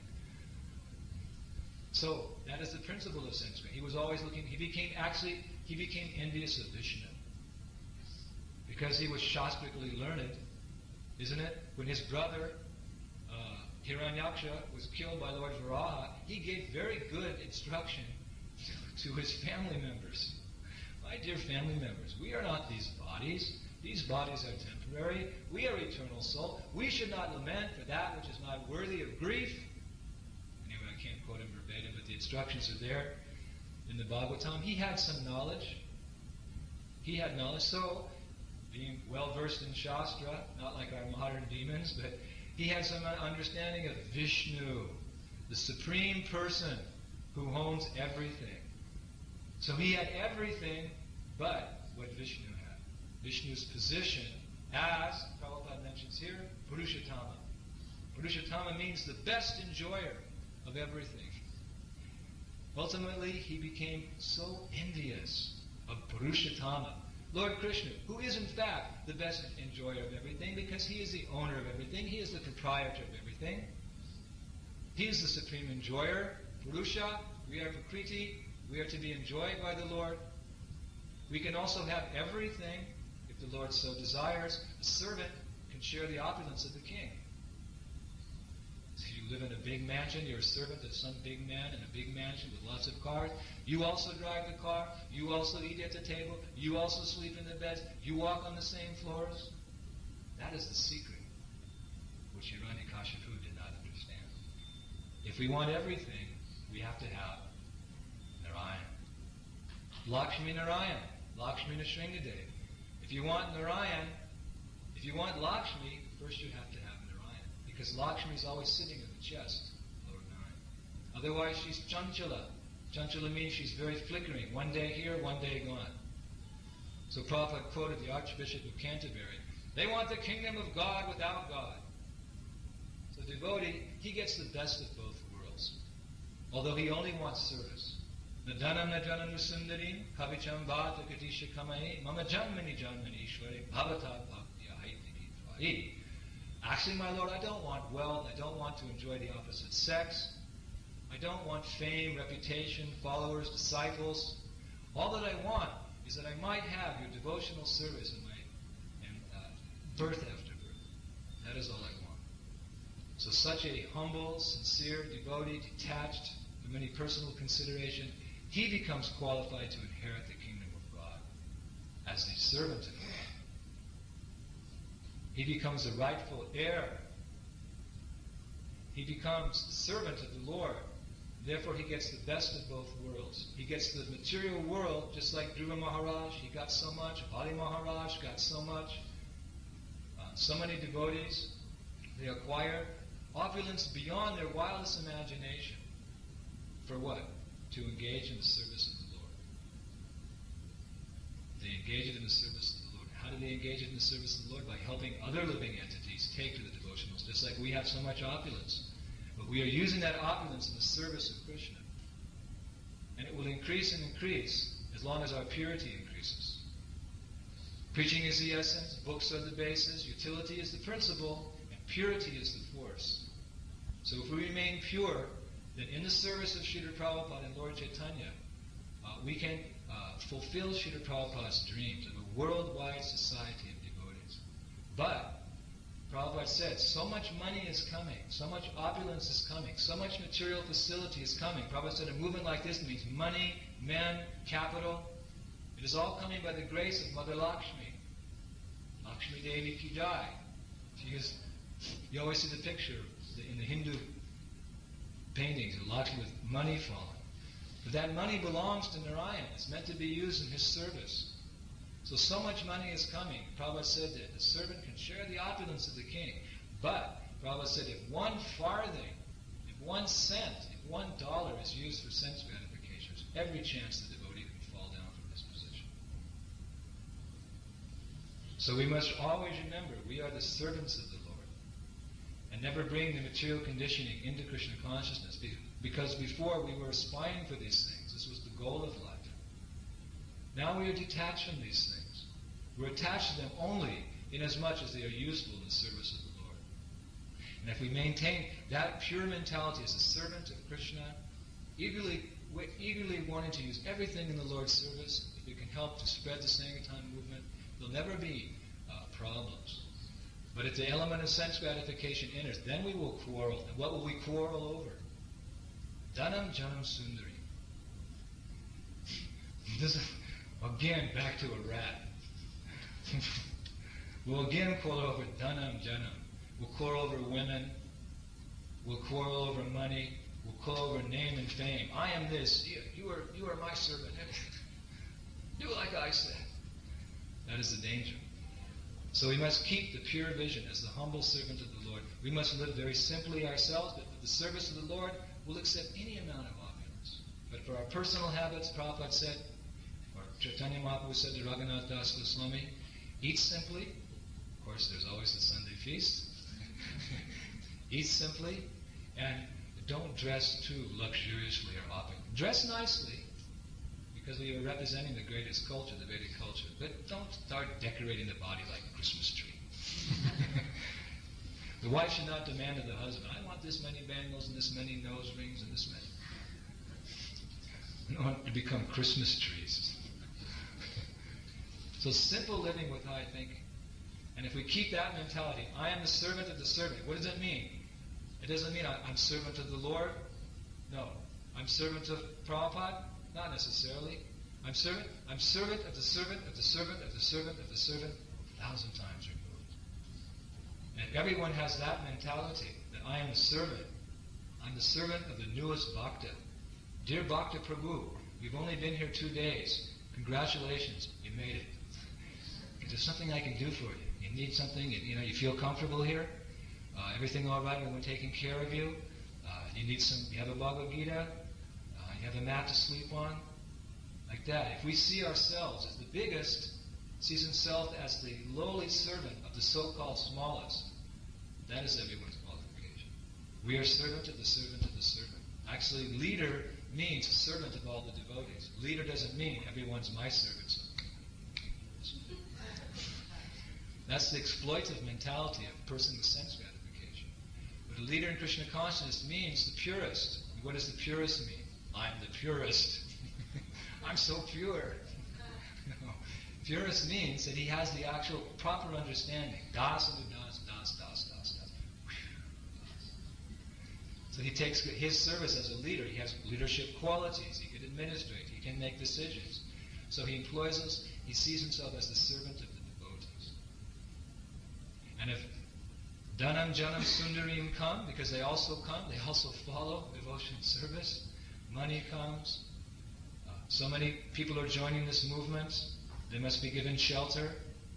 So that is the principle of sense gratification. He was always looking, he became actually, he became envious of Vishnu. Because he was shastrically learned, isn't it? When his brother, uh, Hiranyaksha, was killed by Lord Varaha, he gave very good instruction to, to his family members. My dear family members, we are not these bodies. These bodies are temporary. We are eternal soul. We should not lament for that which is not worthy of grief. Anyway, I can't quote him verbatim, but the instructions are there in the Bhagavatam. He had some knowledge. He had knowledge. So, being well versed in Shastra, not like our modern demons, but he had some understanding of Vishnu, the supreme person who owns everything. So he had everything but what Vishnu had. Vishnu's position as, Prabhupada mentions here, Purushottama. Purushottama means the best enjoyer of everything. Ultimately, he became so envious of Purushottama, Lord Krishna, who is in fact the best enjoyer of everything because he is the owner of everything, he is the proprietor of everything. He is the supreme enjoyer. Purusha, we are Prakriti, we are to be enjoyed by the Lord. We can also have everything, if the Lord so desires. A servant can share the opulence of the king. So you live in a big mansion, you're a servant of some big man in a big mansion with lots of cars. You also drive the car, you also eat at the table, you also sleep in the beds, you walk on the same floors. That is the secret, which Hiranyakashipu did not understand. If we want everything, we have to have Narayan. Lakshmi Narayan, Lakshmi Nrsingadev. If you want Narayan, if you want Lakshmi, first you have to have Narayan. Because Lakshmi is always sitting at the chest, Lord Narayan. Otherwise she's Chanchala. Chanchala means she's very flickering. One day here, one day gone. So Prabhupada quoted the Archbishop of Canterbury. They want the kingdom of God without God. So devotee, he gets the best of both worlds. Although he only wants service. Nadanam najanam nusundarim kavicham vata katisha kamahe mama janmani janmani ishware bhavatat bhaktiya haitiki. eat. Actually, my Lord, I don't want wealth. I don't want to enjoy the opposite sex. I don't want fame, reputation, followers, disciples. All that I want is that I might have your devotional service in my in, uh, birth after birth. That is all I want. So such a humble, sincere devotee, detached from any personal consideration, he becomes qualified to inherit the kingdom of God as the servant of God. He becomes the rightful heir. He becomes the servant of the Lord. Therefore, he gets the best of both worlds. He gets the material world, just like Dhruva Maharaj. He got so much. Bali Maharaj got so much. Uh, so many devotees. They acquire opulence beyond their wildest imagination. For what? To engage in the service of the Lord. They engage it in the service of the Lord. How do they engage it in the service of the Lord? By helping other living entities take to the devotionals, just like we have so much opulence. But we are using that opulence in the service of Krishna. And it will increase and increase as long as our purity increases. Preaching is the essence, books are the basis, utility is the principle, and purity is the force. So if we remain pure, then in the service of Srila Prabhupada and Lord Chaitanya, uh, we can uh, fulfill Srila Prabhupada's dreams of a worldwide society of devotees. But Prabhupada said, so much money is coming, so much opulence is coming, so much material facility is coming. Prabhupada said a movement like this means money, men, capital. It is all coming by the grace of Mother Lakshmi. Lakshmi Devi ki jai. She is, you always see the picture in the Hindu paintings of Lakshmi with money falling. But that money belongs to Narayan. It's meant to be used in his service. So, so much money is coming. Prabhupada said that the servant can share the opulence of the king. But, Prabhupada said, if one farthing, if one cent, if one dollar is used for sense gratification, there's every chance the devotee can fall down from this position. So we must always remember, we are the servants of the Lord. And never bring the material conditioning into Krishna consciousness. Because before we were aspiring for these things. This was the goal of life. Now we are detached from these things. We're attached to them only inasmuch as they are useful in the service of the Lord. And if we maintain that pure mentality as a servant of Krishna, eagerly, eagerly wanting to use everything in the Lord's service, if we can help to spread the Sankirtan movement, there'll never be uh, problems. But if the element of sense gratification enters, then we will quarrel. And what will we quarrel over? Dhanam Janam Sundari. This is, again, back to a rat. We'll again quarrel over Dhanam Janam. We'll quarrel over women. We'll quarrel over money. We'll quarrel over name and fame. I am this. You, you are you are my servant. Do like I said. That is the danger. So we must keep the pure vision as the humble servant of the Lord. We must live very simply ourselves, but for the service of the Lord, we'll accept any amount of opulence. But for our personal habits, Prabhupada said, or Chaitanya Mahaprabhu said to Raghunath Das Goswami, eat simply. Of course, there's always the Sunday feast. Eat simply, and don't dress too luxuriously or opulently. Dress nicely, because we are representing the greatest culture, the Vedic culture. But don't start decorating the body like a Christmas tree. The wife should not demand of the husband, I want this many bangles and this many nose rings and this many. We don't want to become Christmas trees. So simple living with high thinking. And if we keep that mentality, I am the servant of the servant. What does it mean? It doesn't mean I'm servant of the Lord. No. I'm servant of Prabhupada. Not necessarily. I'm servant. I'm servant of the servant of the servant of the servant of the servant a thousand times removed. And everyone has that mentality that I am a servant. I'm the servant of the newest Bhakta. Dear Bhakta Prabhu, we've only been here two days. Congratulations, you made it. Is there something I can do for you? You need something? You know, you feel comfortable here? Uh, everything all right? Everyone taking care of you? Uh, you need some? You have a Bhagavad Gita? You have a mat to sleep on? Like that. If we see ourselves as the biggest, sees himself as the lowly servant of the so-called smallest, that is everyone's qualification. We are servant of the servant of the servant. Actually, leader means servant of all the devotees. Leader doesn't mean everyone's my servant. That's the exploitive mentality of a person with sense gratification. But a leader in Krishna consciousness means the purest. And what does the purest mean? I'm the purest. I'm so pure. You know, purest means that he has the actual proper understanding. Das and das, das, das, das, das. So he takes his service as a leader. He has leadership qualities. He can administrate. He can make decisions. So he employs us. He sees himself as the servant of the devotees. And if Dhanam, Janam, Sundarim come, because they also come, they also follow devotion and service. Money comes. Uh, so many people are joining this movement. They must be given shelter.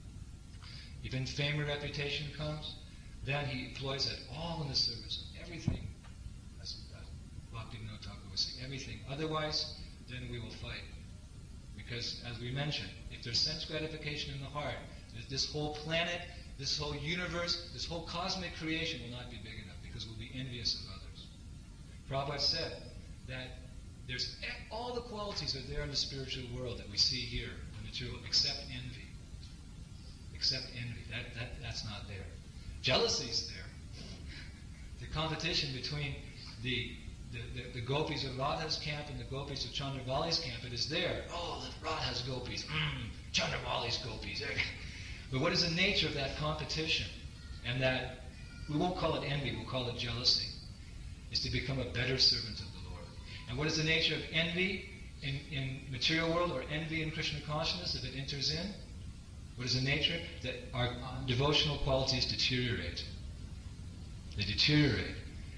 Even fame or reputation comes. Then he employs it all in the service of everything. As Bhaktivinoda Thakur was saying, everything. Otherwise, then we will fight. Because, as we mentioned, if there's sense gratification in the heart, this whole planet, this whole universe, this whole cosmic creation will not be big enough because we'll be envious of others. Prabhupada said that there's all the qualities are there in the spiritual world that we see here, the material, except envy. Except envy. That, that, that's not there. Jealousy is there. The competition between the The, the, the gopis of Radha's camp and the gopis of Chandravali's camp, it is there. Oh, the Radha's gopis. Mm, Chandravali's gopis. But what is the nature of that competition? And that, we won't call it envy, we'll call it jealousy. Is to become a better servant of the Lord. And what is the nature of envy in, in material world, or envy in Krishna consciousness, if it enters in? What is the nature? That our devotional qualities deteriorate. They deteriorate.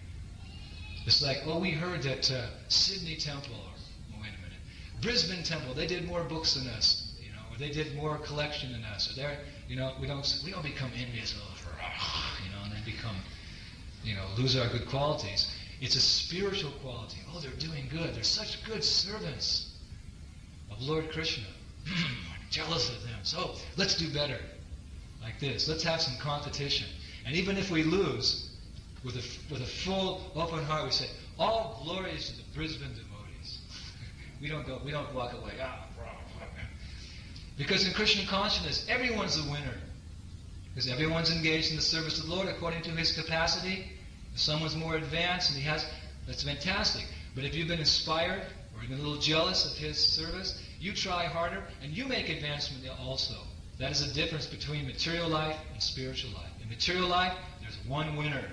It's like, oh, we heard that uh, Sydney Temple, or oh, wait a minute, Brisbane Temple, they did more books than us, you know, or they did more collection than us, or they're, you know, we don't we don't become envious of, you know, and then become, you know, lose our good qualities. It's a spiritual quality. Oh, they're doing good. They're such good servants of Lord Krishna. I'm jealous of them. So let's do better. Like this. Let's have some competition. And even if we lose, With a, with a full, open heart, we say, all glories to the Brisbane devotees. we don't go, we don't walk away. Ah, because in Krishna consciousness, everyone's a winner. Because everyone's engaged in the service of the Lord according to his capacity. If someone's more advanced and he has, that's fantastic. But if you've been inspired or even a little jealous of his service, you try harder and you make advancement also. That is the difference between material life and spiritual life. In material life, there's one winner.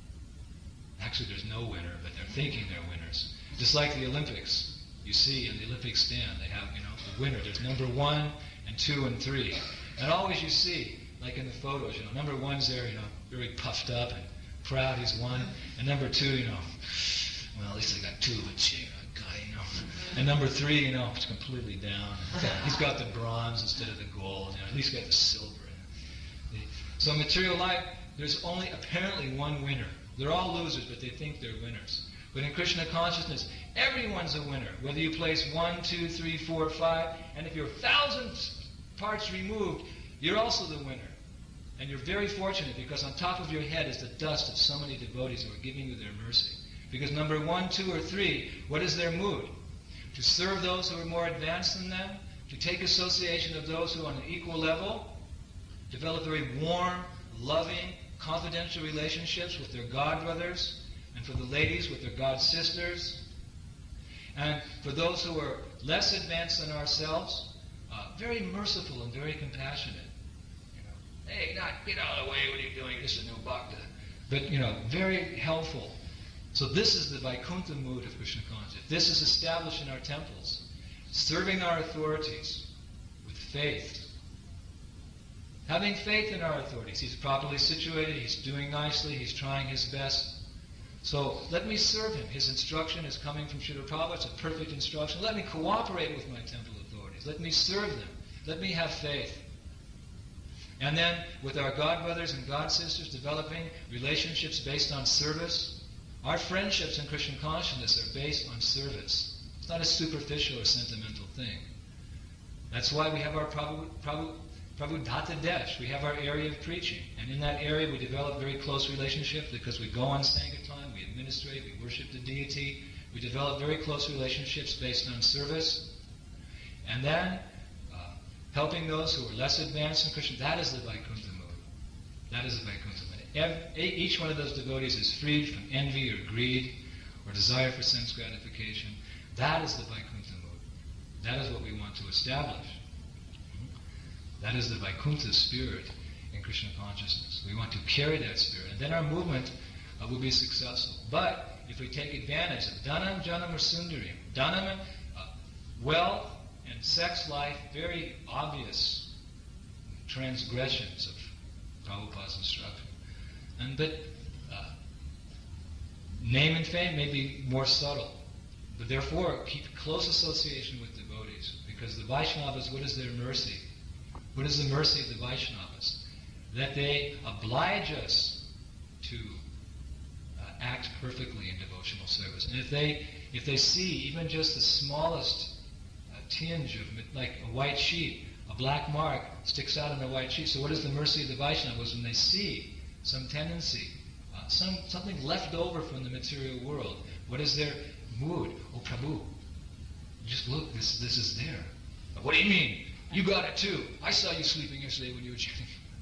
Actually, there's no winner, but they're thinking they're winners. Just like the Olympics. You see in the Olympic stand, they have, you know, the winner. There's number one and two and three. And always you see, like in the photos, you know, number one's there, you know, very puffed up and proud he's won. And number two, you know, well, at least I got two of a chick, a guy, you know. And number three, you know, it's completely down. He's got the bronze instead of the gold. You know, at least got the silver. So in material life, there's only apparently one winner. They're all losers, but they think they're winners. But in Krishna consciousness, everyone's a winner. Whether you place one, two, three, four, five, and if you're a thousand parts removed, you're also the winner. And you're very fortunate because on top of your head is the dust of so many devotees who are giving you their mercy. Because number one, two, or three, what is their mood? To serve those who are more advanced than them, to take association of those who are on an equal level, develop very warm, loving, confidential relationships with their god brothers, and for the ladies with their god sisters, and for those who are less advanced than ourselves, uh, very merciful and very compassionate. You know, hey, not get out of the way. What are you doing? This is a new bhakta. But you know, very helpful. So this is the Vaikuntha mood of Krishna consciousness. This is established in our temples, serving our authorities with faith. Having faith in our authorities. He's properly situated, he's doing nicely, he's trying his best. So let me serve him. His instruction is coming from Srila Prabhupada. It's a perfect instruction. Let me cooperate with my temple authorities. Let me serve them. Let me have faith. And then with our god brothers and god sisters, developing relationships based on service. Our friendships in Krishna consciousness are based on service. It's not a superficial or sentimental thing. That's why we have our Prabhu, Prabhu, Prabhupada Desh. We have our area of preaching. And in that area we develop very close relationships because we go on Sankirtan, we administrate, we worship the deity. We develop very close relationships based on service. And then uh, helping those who are less advanced in Krishna, that is the Vaikuntha mood. That is the Vaikuntha mode. Ev- each one of those devotees is freed from envy or greed or desire for sense gratification. That is the Vaikuntha mode. That is what we want to establish. That is the Vaikuntha spirit in Krishna consciousness. We want to carry that spirit, and then our movement uh, will be successful. But if we take advantage of Dhanam, Janam, or Sundarim, Dhanam, uh, wealth and sex life, very obvious transgressions of Prabhupada's instruction. And but uh, name and fame may be more subtle. But therefore, keep close association with devotees, because the Vaishnavas, what is their mercy? What is the mercy of the Vaishnavas? That they oblige us to uh, act perfectly in devotional service. And if they if they see even just the smallest uh, tinge of, like a white sheet, a black mark sticks out on a white sheet. So what is the mercy of the Vaishnavas when they see some tendency, uh, some something left over from the material world? What is their mood? Oh, Prabhu, just look, this this is there. What do you mean? You got it too. I saw you sleeping yesterday when you were chanting.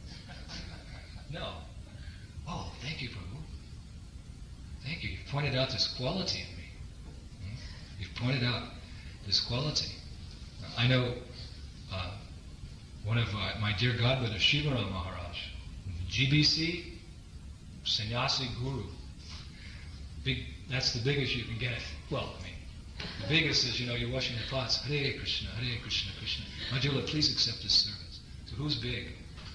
No. Oh, thank you, Prabhu. Thank you. You've pointed out this quality in me. Hmm? You've pointed out this quality. I know uh, one of uh, my dear godbrother, Shivaram Maharaj, G B C, Sannyasi Guru. Big. That's the biggest you can get. Well, I mean, the biggest is, you know, you're washing the pots. Hare Krishna, Hare Krishna, Krishna. Madhula, please accept this service. So who's big?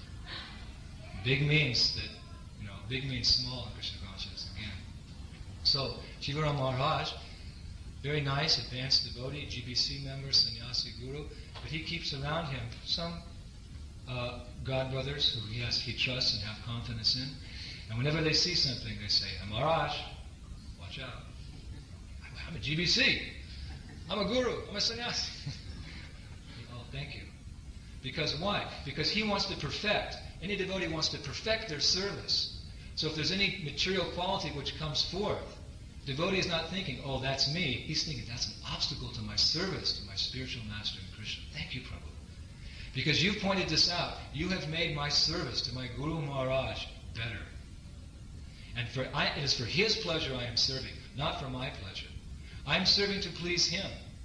Big means that, you know, big means small in Krishna consciousness again. So, Shivaram Maharaj, very nice, advanced devotee, G B C member, sannyasi guru, but he keeps around him some uh, godbrothers who he, has, he trusts and have confidence in. And whenever they see something, they say, Maharaj, watch out. I'm a G B C. I'm a guru. I'm a sannyasi. Oh, thank you. Because why? Because he wants to perfect. Any devotee wants to perfect their service. So if there's any material quality which comes forth, the devotee is not thinking, oh, that's me. He's thinking, that's an obstacle to my service, to my spiritual master in Krishna. Thank you, Prabhu. Because you've pointed this out. You have made my service to my Guru Maharaj better. And for I, it is for his pleasure I am serving, not for my pleasure. I am serving to please him.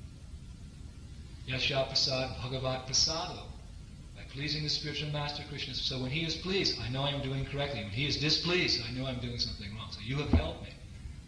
Yasha Prasad Bhagavat Prasado. By pleasing the spiritual master Krishna. So when he is pleased, I know I am doing correctly. When he is displeased, I know I am doing something wrong. So you have helped me.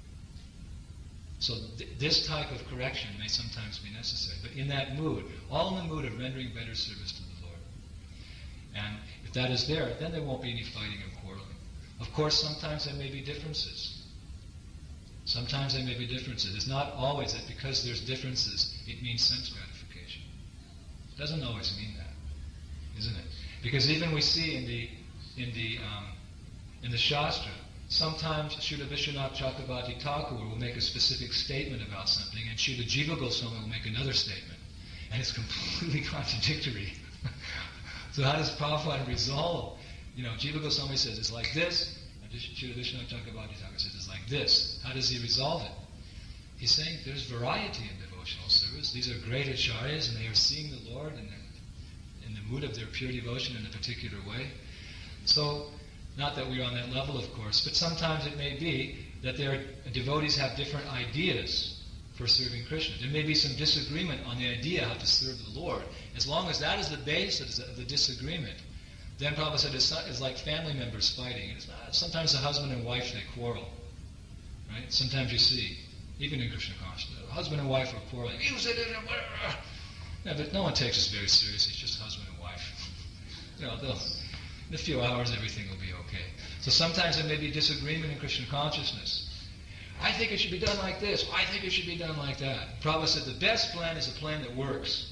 So th- this type of correction may sometimes be necessary. But in that mood, all in the mood of rendering better service to the Lord. And if that is there, then there won't be any fighting or quarreling. Of course, sometimes there may be differences. Sometimes there may be differences. It's not always that because there's differences, it means sense gratification. It doesn't always mean that, isn't it? Because even we see in the in the um, in the Shastra, sometimes Srila Vishwanath Chakravarti Thakur will make a specific statement about something, and Srila Jiva Goswami will make another statement, and it's completely contradictory. So how does Prabhupada resolve? You know, Jiva Goswami says it's like this, and Srila Vishwanath Chakravarti Thakur says it's like this. How does he resolve it? He's saying there's variety in devotional service. These are great acharyas, and they are seeing the Lord in, their, in the mood of their pure devotion in a particular way. So, not that we're on that level, of course, but sometimes it may be that their devotees have different ideas for serving Krishna. There may be some disagreement on the idea how to serve the Lord. As long as that is the basis of the disagreement, then Prabhupada said it's, not, it's like family members fighting. It's not, sometimes the husband and wife, they quarrel. Right? Sometimes you see, even in Krishna consciousness, husband and wife are quarreling. You said it, yeah, but no one takes this very seriously. It's just husband and wife. You know, they'll, in a few hours, everything will be okay. So sometimes there may be disagreement in Krishna consciousness. I think it should be done like this. I think it should be done like that. Prabhupada said the best plan is a plan that works.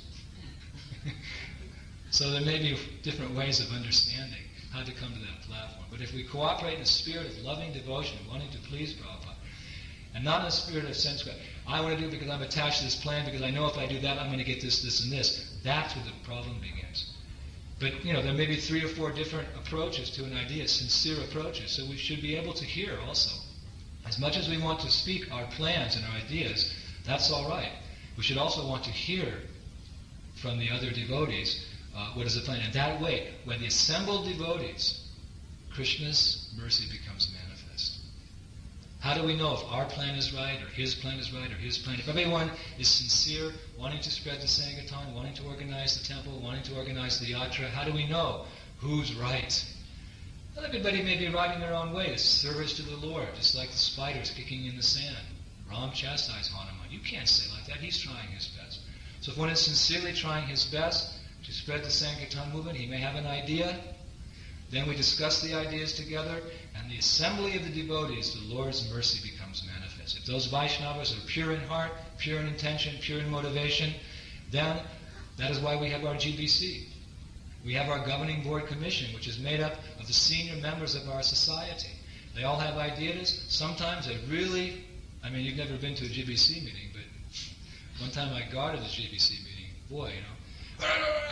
So there may be different ways of understanding how to come to that platform. But if we cooperate in a spirit of loving devotion, wanting to please Prabhupada, and not in a spirit of sense, I want to do it because I'm attached to this plan, because I know if I do that, I'm going to get this, this, and this. That's where the problem begins. But, you know, there may be three or four different approaches to an idea, sincere approaches. So we should be able to hear also. As much as we want to speak our plans and our ideas, that's all right. We should also want to hear from the other devotees uh, what is the plan. And that way, when the assembled devotees Krishna's mercy becomes manifest. How do we know if our plan is right, or his plan is right, or his plan? If everyone is sincere, wanting to spread the Sankirtan, wanting to organize the temple, wanting to organize the yatra, how do we know who's right? Well, everybody may be riding their own way. It's service to the Lord, just like the spiders kicking in the sand. Ram chastised Hanuman. You can't say like that. He's trying his best. So if one is sincerely trying his best to spread the Sankirtan movement, he may have an idea. Then we discuss the ideas together, and the assembly of the devotees, the Lord's mercy becomes manifest. If those Vaishnavas are pure in heart, pure in intention, pure in motivation, then that is why we have our G B C. We have our governing board commission, which is made up of the senior members of our society. They all have ideas. Sometimes they really, I mean, you've never been to a G B C meeting, but one time I guarded a G B C meeting. Boy, you know.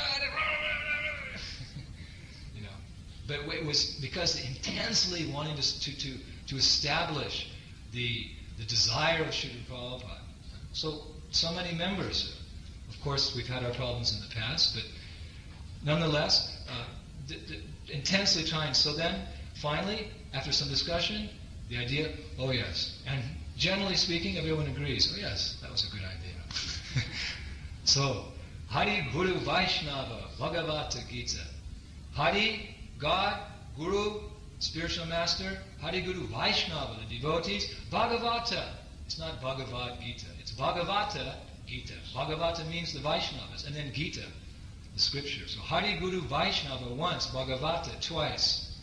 you know. But it was because they intensely wanting to, to, to, to establish the, the desire of Srila Prabhupada. So, so many members. Of course, we've had our problems in the past, but nonetheless, uh, d- d- intensely trying. So then, finally, after some discussion, the idea, oh yes. And generally speaking, everyone agrees, oh yes, that was a good idea. So, Hari Guru Vaishnava Bhagavata Gita. Hari, God, Guru, spiritual master, Hari Guru Vaishnava, the devotees, Bhagavata. It's not Bhagavad Gita, it's Bhagavata Gita. Bhagavata means the Vaishnavas, and then Gita, the scripture. So Hari Guru Vaishnava once, Bhagavata twice.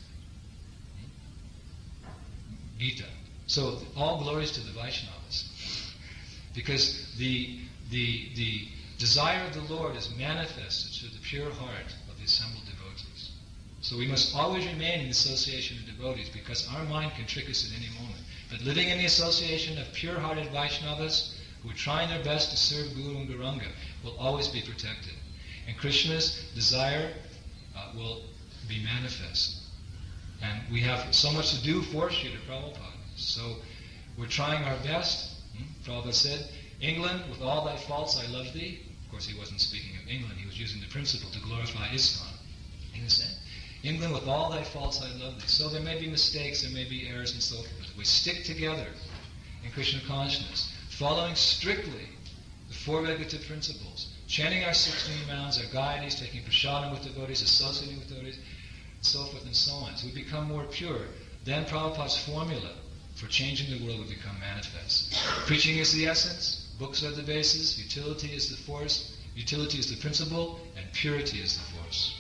Gita. So all glories to the Vaishnavas. Because the, the, the desire of the Lord is manifested through the pure heart of the assembled devotees. So we must always remain in the association of devotees, because our mind can trick us at any moment. But living in the association of pure-hearted Vaishnavas who are trying their best to serve Guru and Gauranga will always be protected. And Krishna's desire uh, will be manifest. And we have so much to do for Srila Prabhupada. So we're trying our best. Hmm? Prabhupada said, England, with all thy faults I love thee. Of course, he wasn't speaking of England. He was using the principle to glorify ISKCON. He was saying, England, with all thy faults I love thee. So there may be mistakes, there may be errors and so forth. But if we stick together in Krishna consciousness, following strictly the four regulative principles, chanting our sixteen rounds, our gayatris, taking prasadam with devotees, associating with devotees, and so forth and so on. So we become more pure. Then Prabhupada's formula for changing the world will become manifest. Preaching is the essence, books are the basis, utility is the force, utility is the principle, and purity is the force.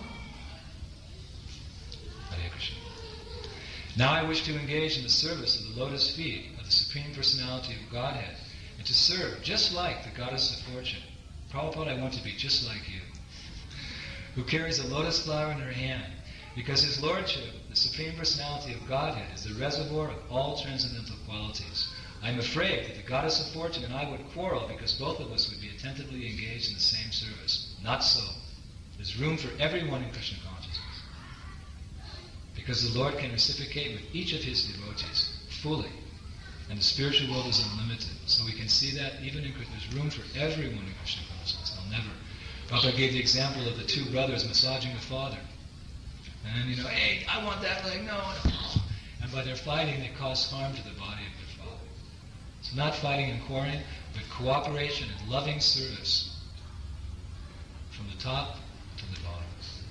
Hare Krishna. Now I wish to engage in the service of the lotus feet of the Supreme Personality of Godhead, and to serve just like the Goddess of Fortune. Prabhupada, I want to be just like you, who carries a lotus flower in her hand, because his Lordship, the Supreme Personality of Godhead, is the reservoir of all transcendental qualities. I am afraid that the Goddess of Fortune and I would quarrel because both of us would be attentively engaged in the same service. Not so. There's room for everyone in Krishna consciousness, because the Lord can reciprocate with each of his devotees fully, and the spiritual world is unlimited. So we can see that even in Krishna, there's room for everyone in Krishna consciousness. I'll never. Prabhupada gave the example of the two brothers massaging the father. And, you know, hey, I want that leg, no, no. And by their fighting, they cause harm to the body of their father. So not fighting and quarreling, but cooperation and loving service from the top to the bottom.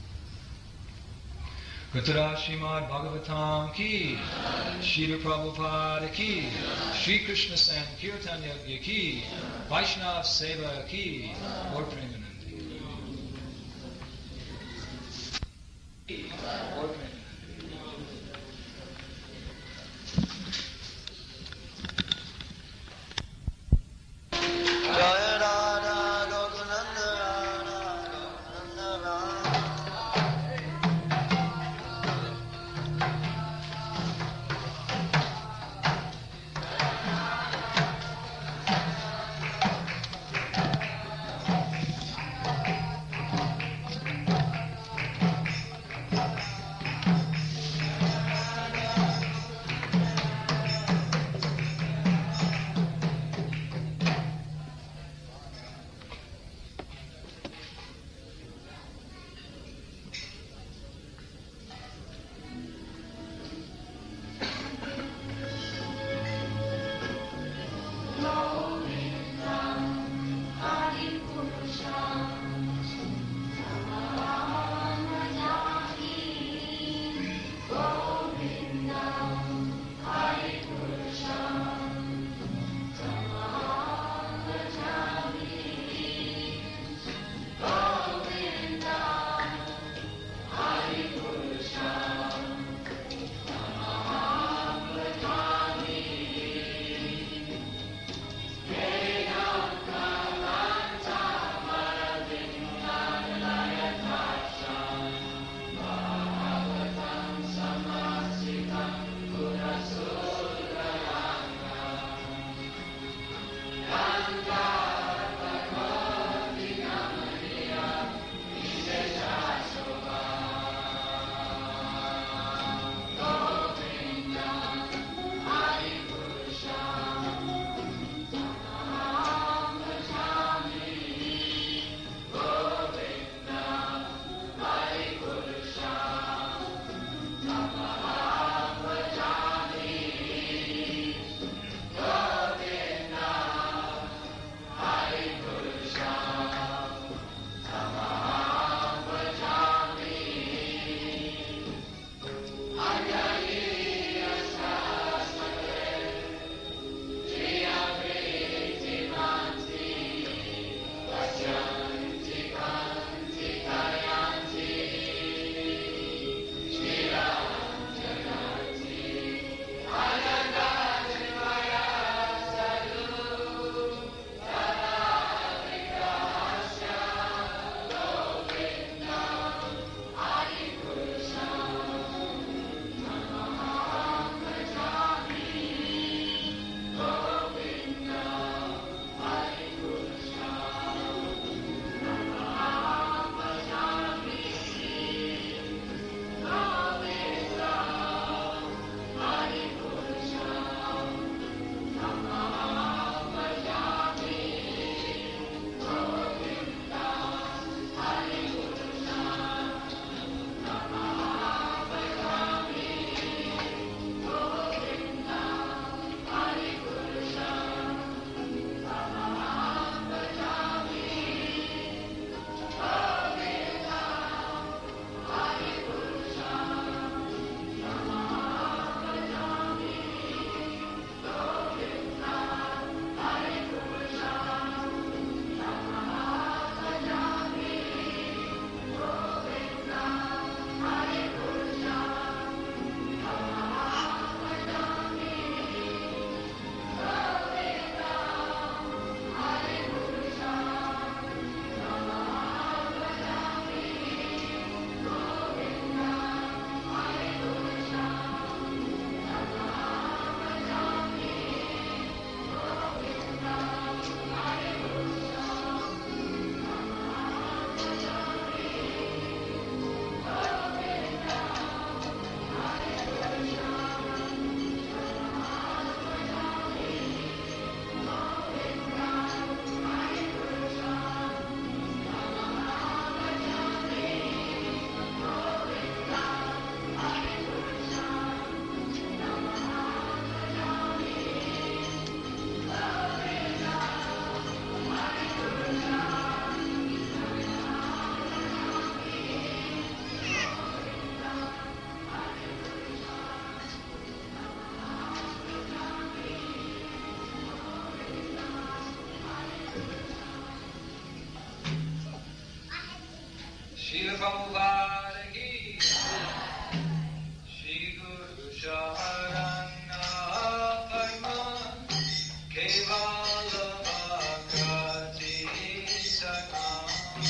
Gantara Srimad Bhagavatam ki, Srila Prabhupada ki, Sri Krishna Sankirtan Yagya ki, Vaishnav Seva ki, or Premanandi. Or Premanandi. Shila Prabhupada ki Shri Guru Sharana Parma Kevala Bhakrati Sakam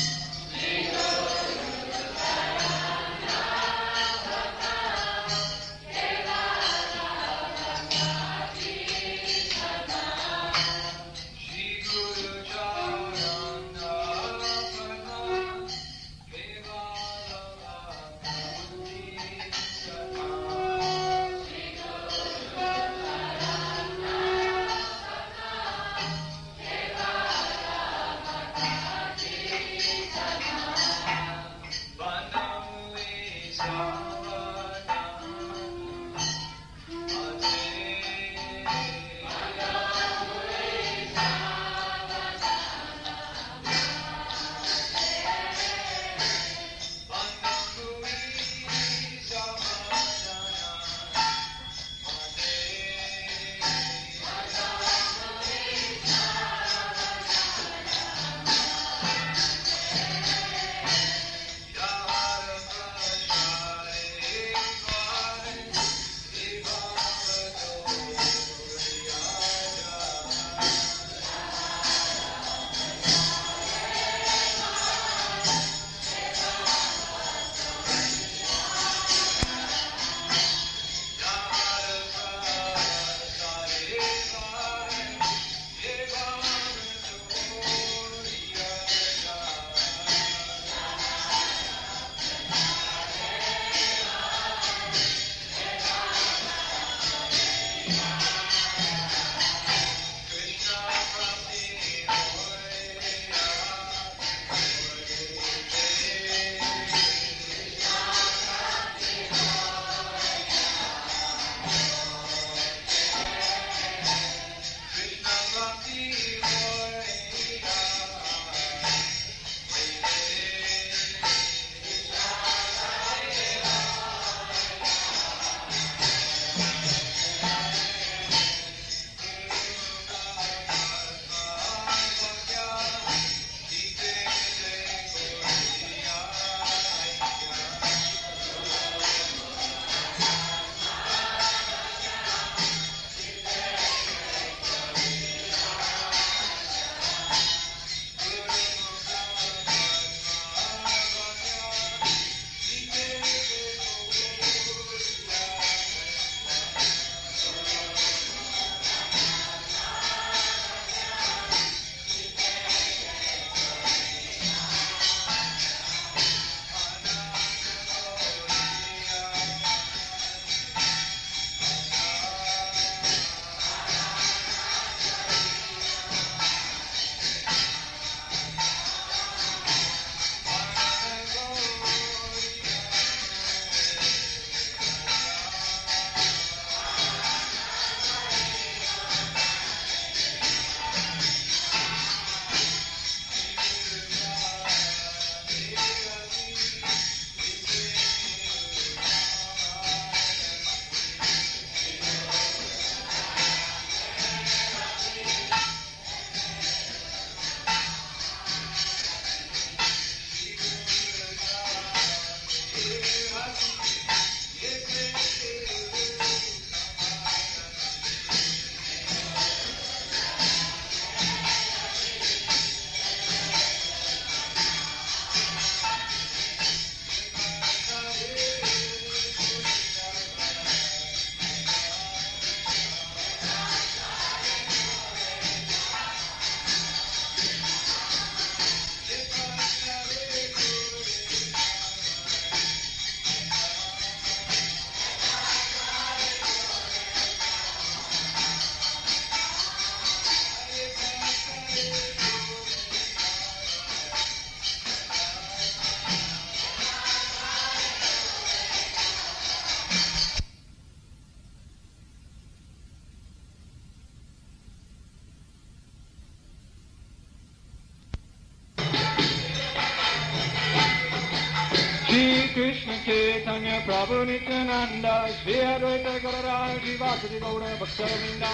Krishna Chaitanya Prabhu Nityananda Shri Advaita Gadadhar Srivasadi Gaura Bhaktaravinda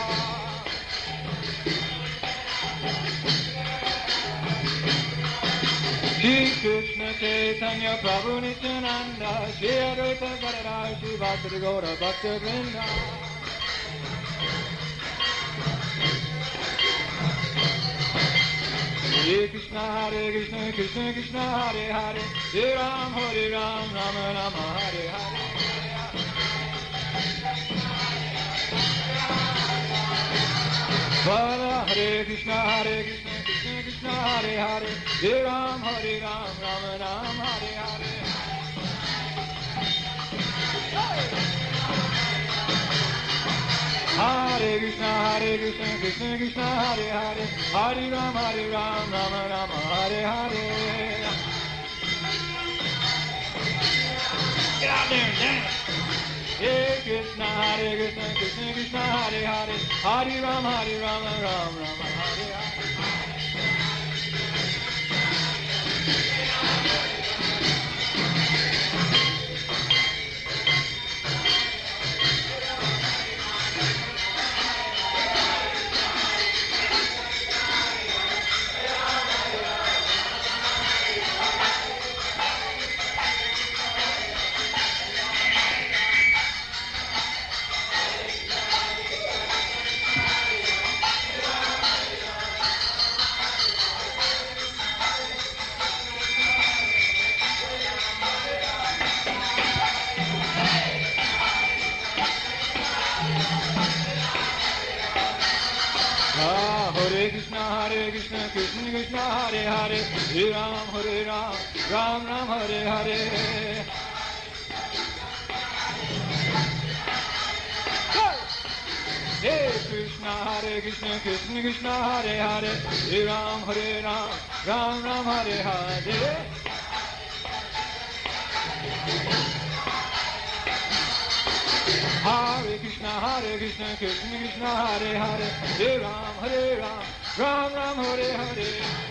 Shri Shri Krishna Chaitanya Prabhu Nityananda Shri Advaita Gadadhar Shri Vasudeva Gaura Bhakta Vrinda. Hare Krishna, Hare Krishna, Krishna Krishna, Hare Hare, Hare Ram, Hare Ram, Rama Rama, Hare Hare. Hare Hare Krishna, Hare Krishna, Krishna Krishna, Hare Hare, Hare Ram, Hare Ram, Rama Rama, Hare Hare. Hare Krishna, Hare Krishna, Krishna Krishna, Hare Hare, Hare Ram, Hare Ram, Rama Rama, Hare Hare. Get out there and dance. Hare Krishna, Hare Krishna, Krishna Krishna, Hare Hare, Hare Ram, Hare Rama, Ram Rama, Hare Hare. Krishna Krishna, Hare Hare, Hare Ram, Hare Ram, Ram Ram, Hare Hare. Hare Krishna, Hare Krishna, Krishna Krishna, Hare Hare, Hare Ram, Hare Ram, Ram Ram, Hare Hare. Hare Krishna, Hare Krishna, Krishna Krishna, Hare Hare, Hare Ram, Hare Ram, Ram Ram, Hare Hare.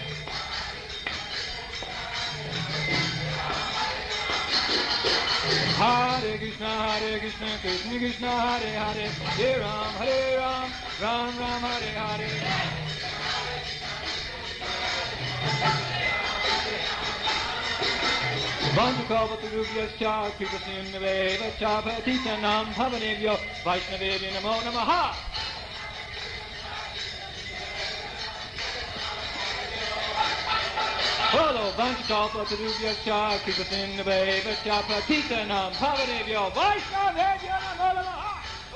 Hare Krishna, Hare Krishna, Krishna Krishna, Hare Hare, Hare Ram, Hare Ram, Ram Ram, Hare Hare. Vandukavaturubhyascha kripasinaveva patitanam bhavanebhyo Vaishnavebhyo namo namaha. Follow Vandukavaturubhyascha kripasinaveva patitanam bhavanebhyo Vaishnavebhyo namo namaha.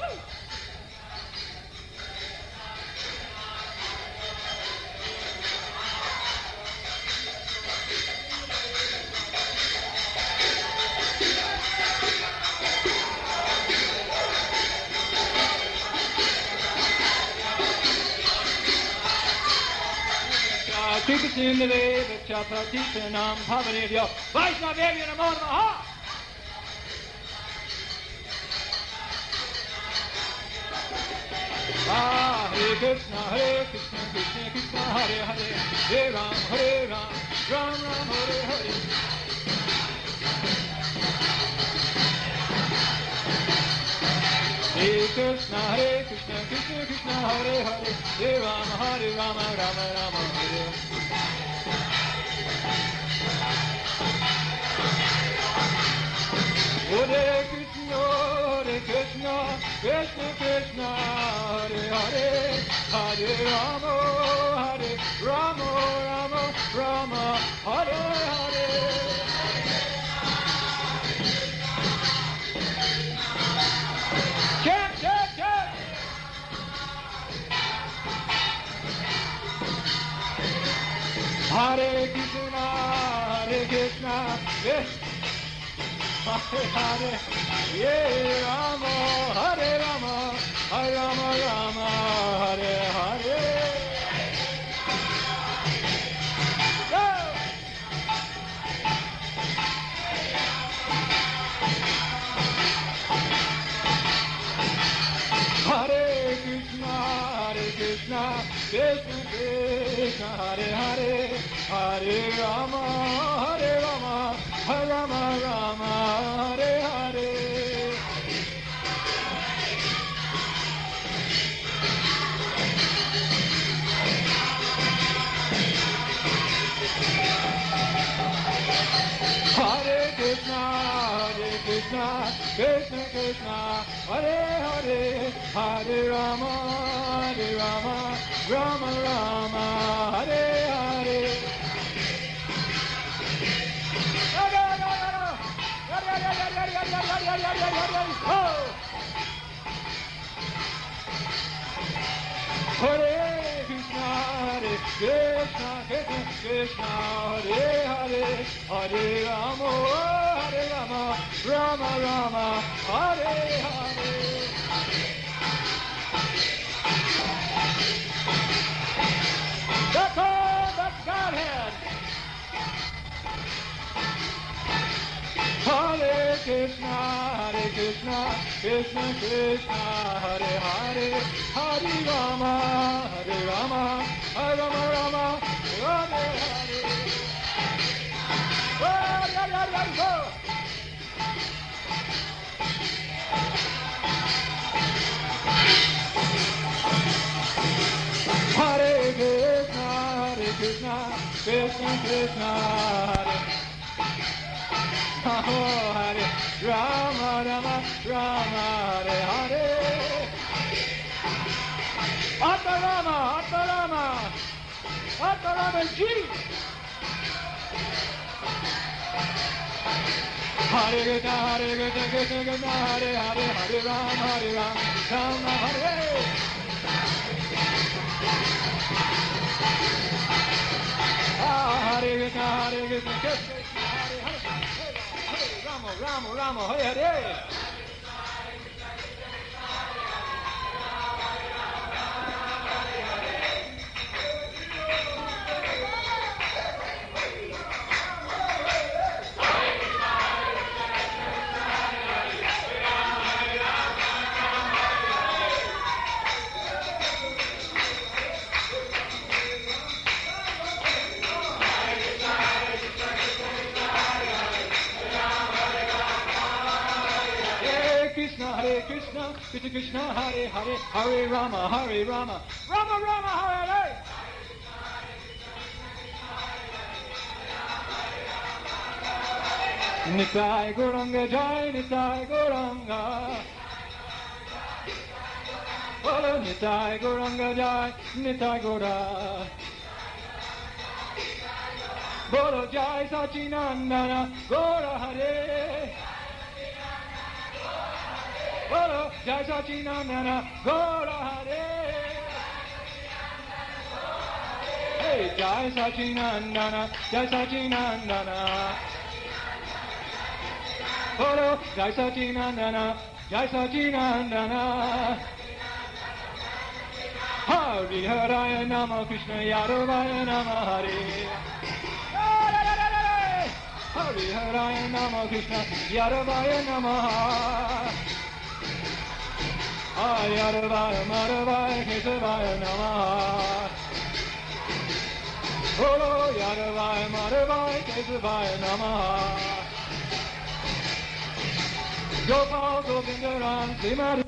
Kripasindaveva Chapatitanam Bhavanebhyo Vaishnavebhyo namo namaha. Ah, Hare Krishna, Hare Krishna, Krishna Krishna, Hare Hare, Hare Ram, Hare Ram, Ram Ram, Hare Hare. Hare Krishna, Hare Krishna, Krishna Krishna, Hare Hare, Hare Rama, Hare Rama, Rama Rama, Hare Hare. Hare Krishna, Hare Krishna, Krishna Krishna, Hare Hare, Hare Rama, Hare Rama, Rama Rama, Hare Hare. Chant, chant, chant. Hare Krishna, Hare Krishna, Krishna Hare Hare, Hare Rama, Hare Rama, Hare Rama, Rama, Hare Hare. Go! Hare Krishna, Hare Krishna, Krishna Krishna, Hare Hare, Hare Rama, Hare Rama, Hare Rama, Rama, Hare Hare. Krishna, Krishna Krishna, Hare Hare, Hare Rama, Hare Rama, Rama Rama, Hare Hare. Hare Krishna, Hare Krishna, Krishna Krishna, Hare Hare, Hare Rama, Hare Rama, Rama Rama, Hare Hare. That's all, that's Godhead. Hare Krishna, Hare Krishna, Krishna Krishna, Hare Hare, Hare Rama, Hare Rama, Hare Rama Rama, Hare Hare. Oh, yeah, yeah, yeah, go. Hare Krishna, Hare Krishna, Krishna Krishna, Hare Oh, Hare Rama, Rama, Rama, Hare Hare. Atta Rama, Atta Rama, Atta Rama Ji. Hare Krishna, Hare Krishna, Krishna Krishna, Hare Hare, Hare Rama, Hare Rama, Rama Hare. Ah, Hare Krishna, Hare Krishna, Krishna Krishna, Hare Hare. Rama, Rama, Rama, Hare Hare. Hare Krishna, Krishna Krishna, Hare Hare, Hare Rama, Hare Rama, Rama Rama, Hare Hare. Nitai Gauranga Jai, Nitai Gauranga. Bolo Nitai Gauranga Jai, Nitai Gaura. Bolo Jai Sachinandana, Gaura Hare. Bolo Jai Sachinandana, Gaura Hare. Hey, Jai Sachinandana, Jai Sachinandana. Bolo Jai Sachinandana, Jai Sachinandana. Hari Haraya Nama Krishna Yadavaya Nama Hare. Hari Haraya Nama Krishna Yadavaya Nama. Ayadavaya Madhavaya Kesavaya Nama. Oh, Yadavaya Madhavaya Kesavaya Nama. Gopal Govindaram Srimati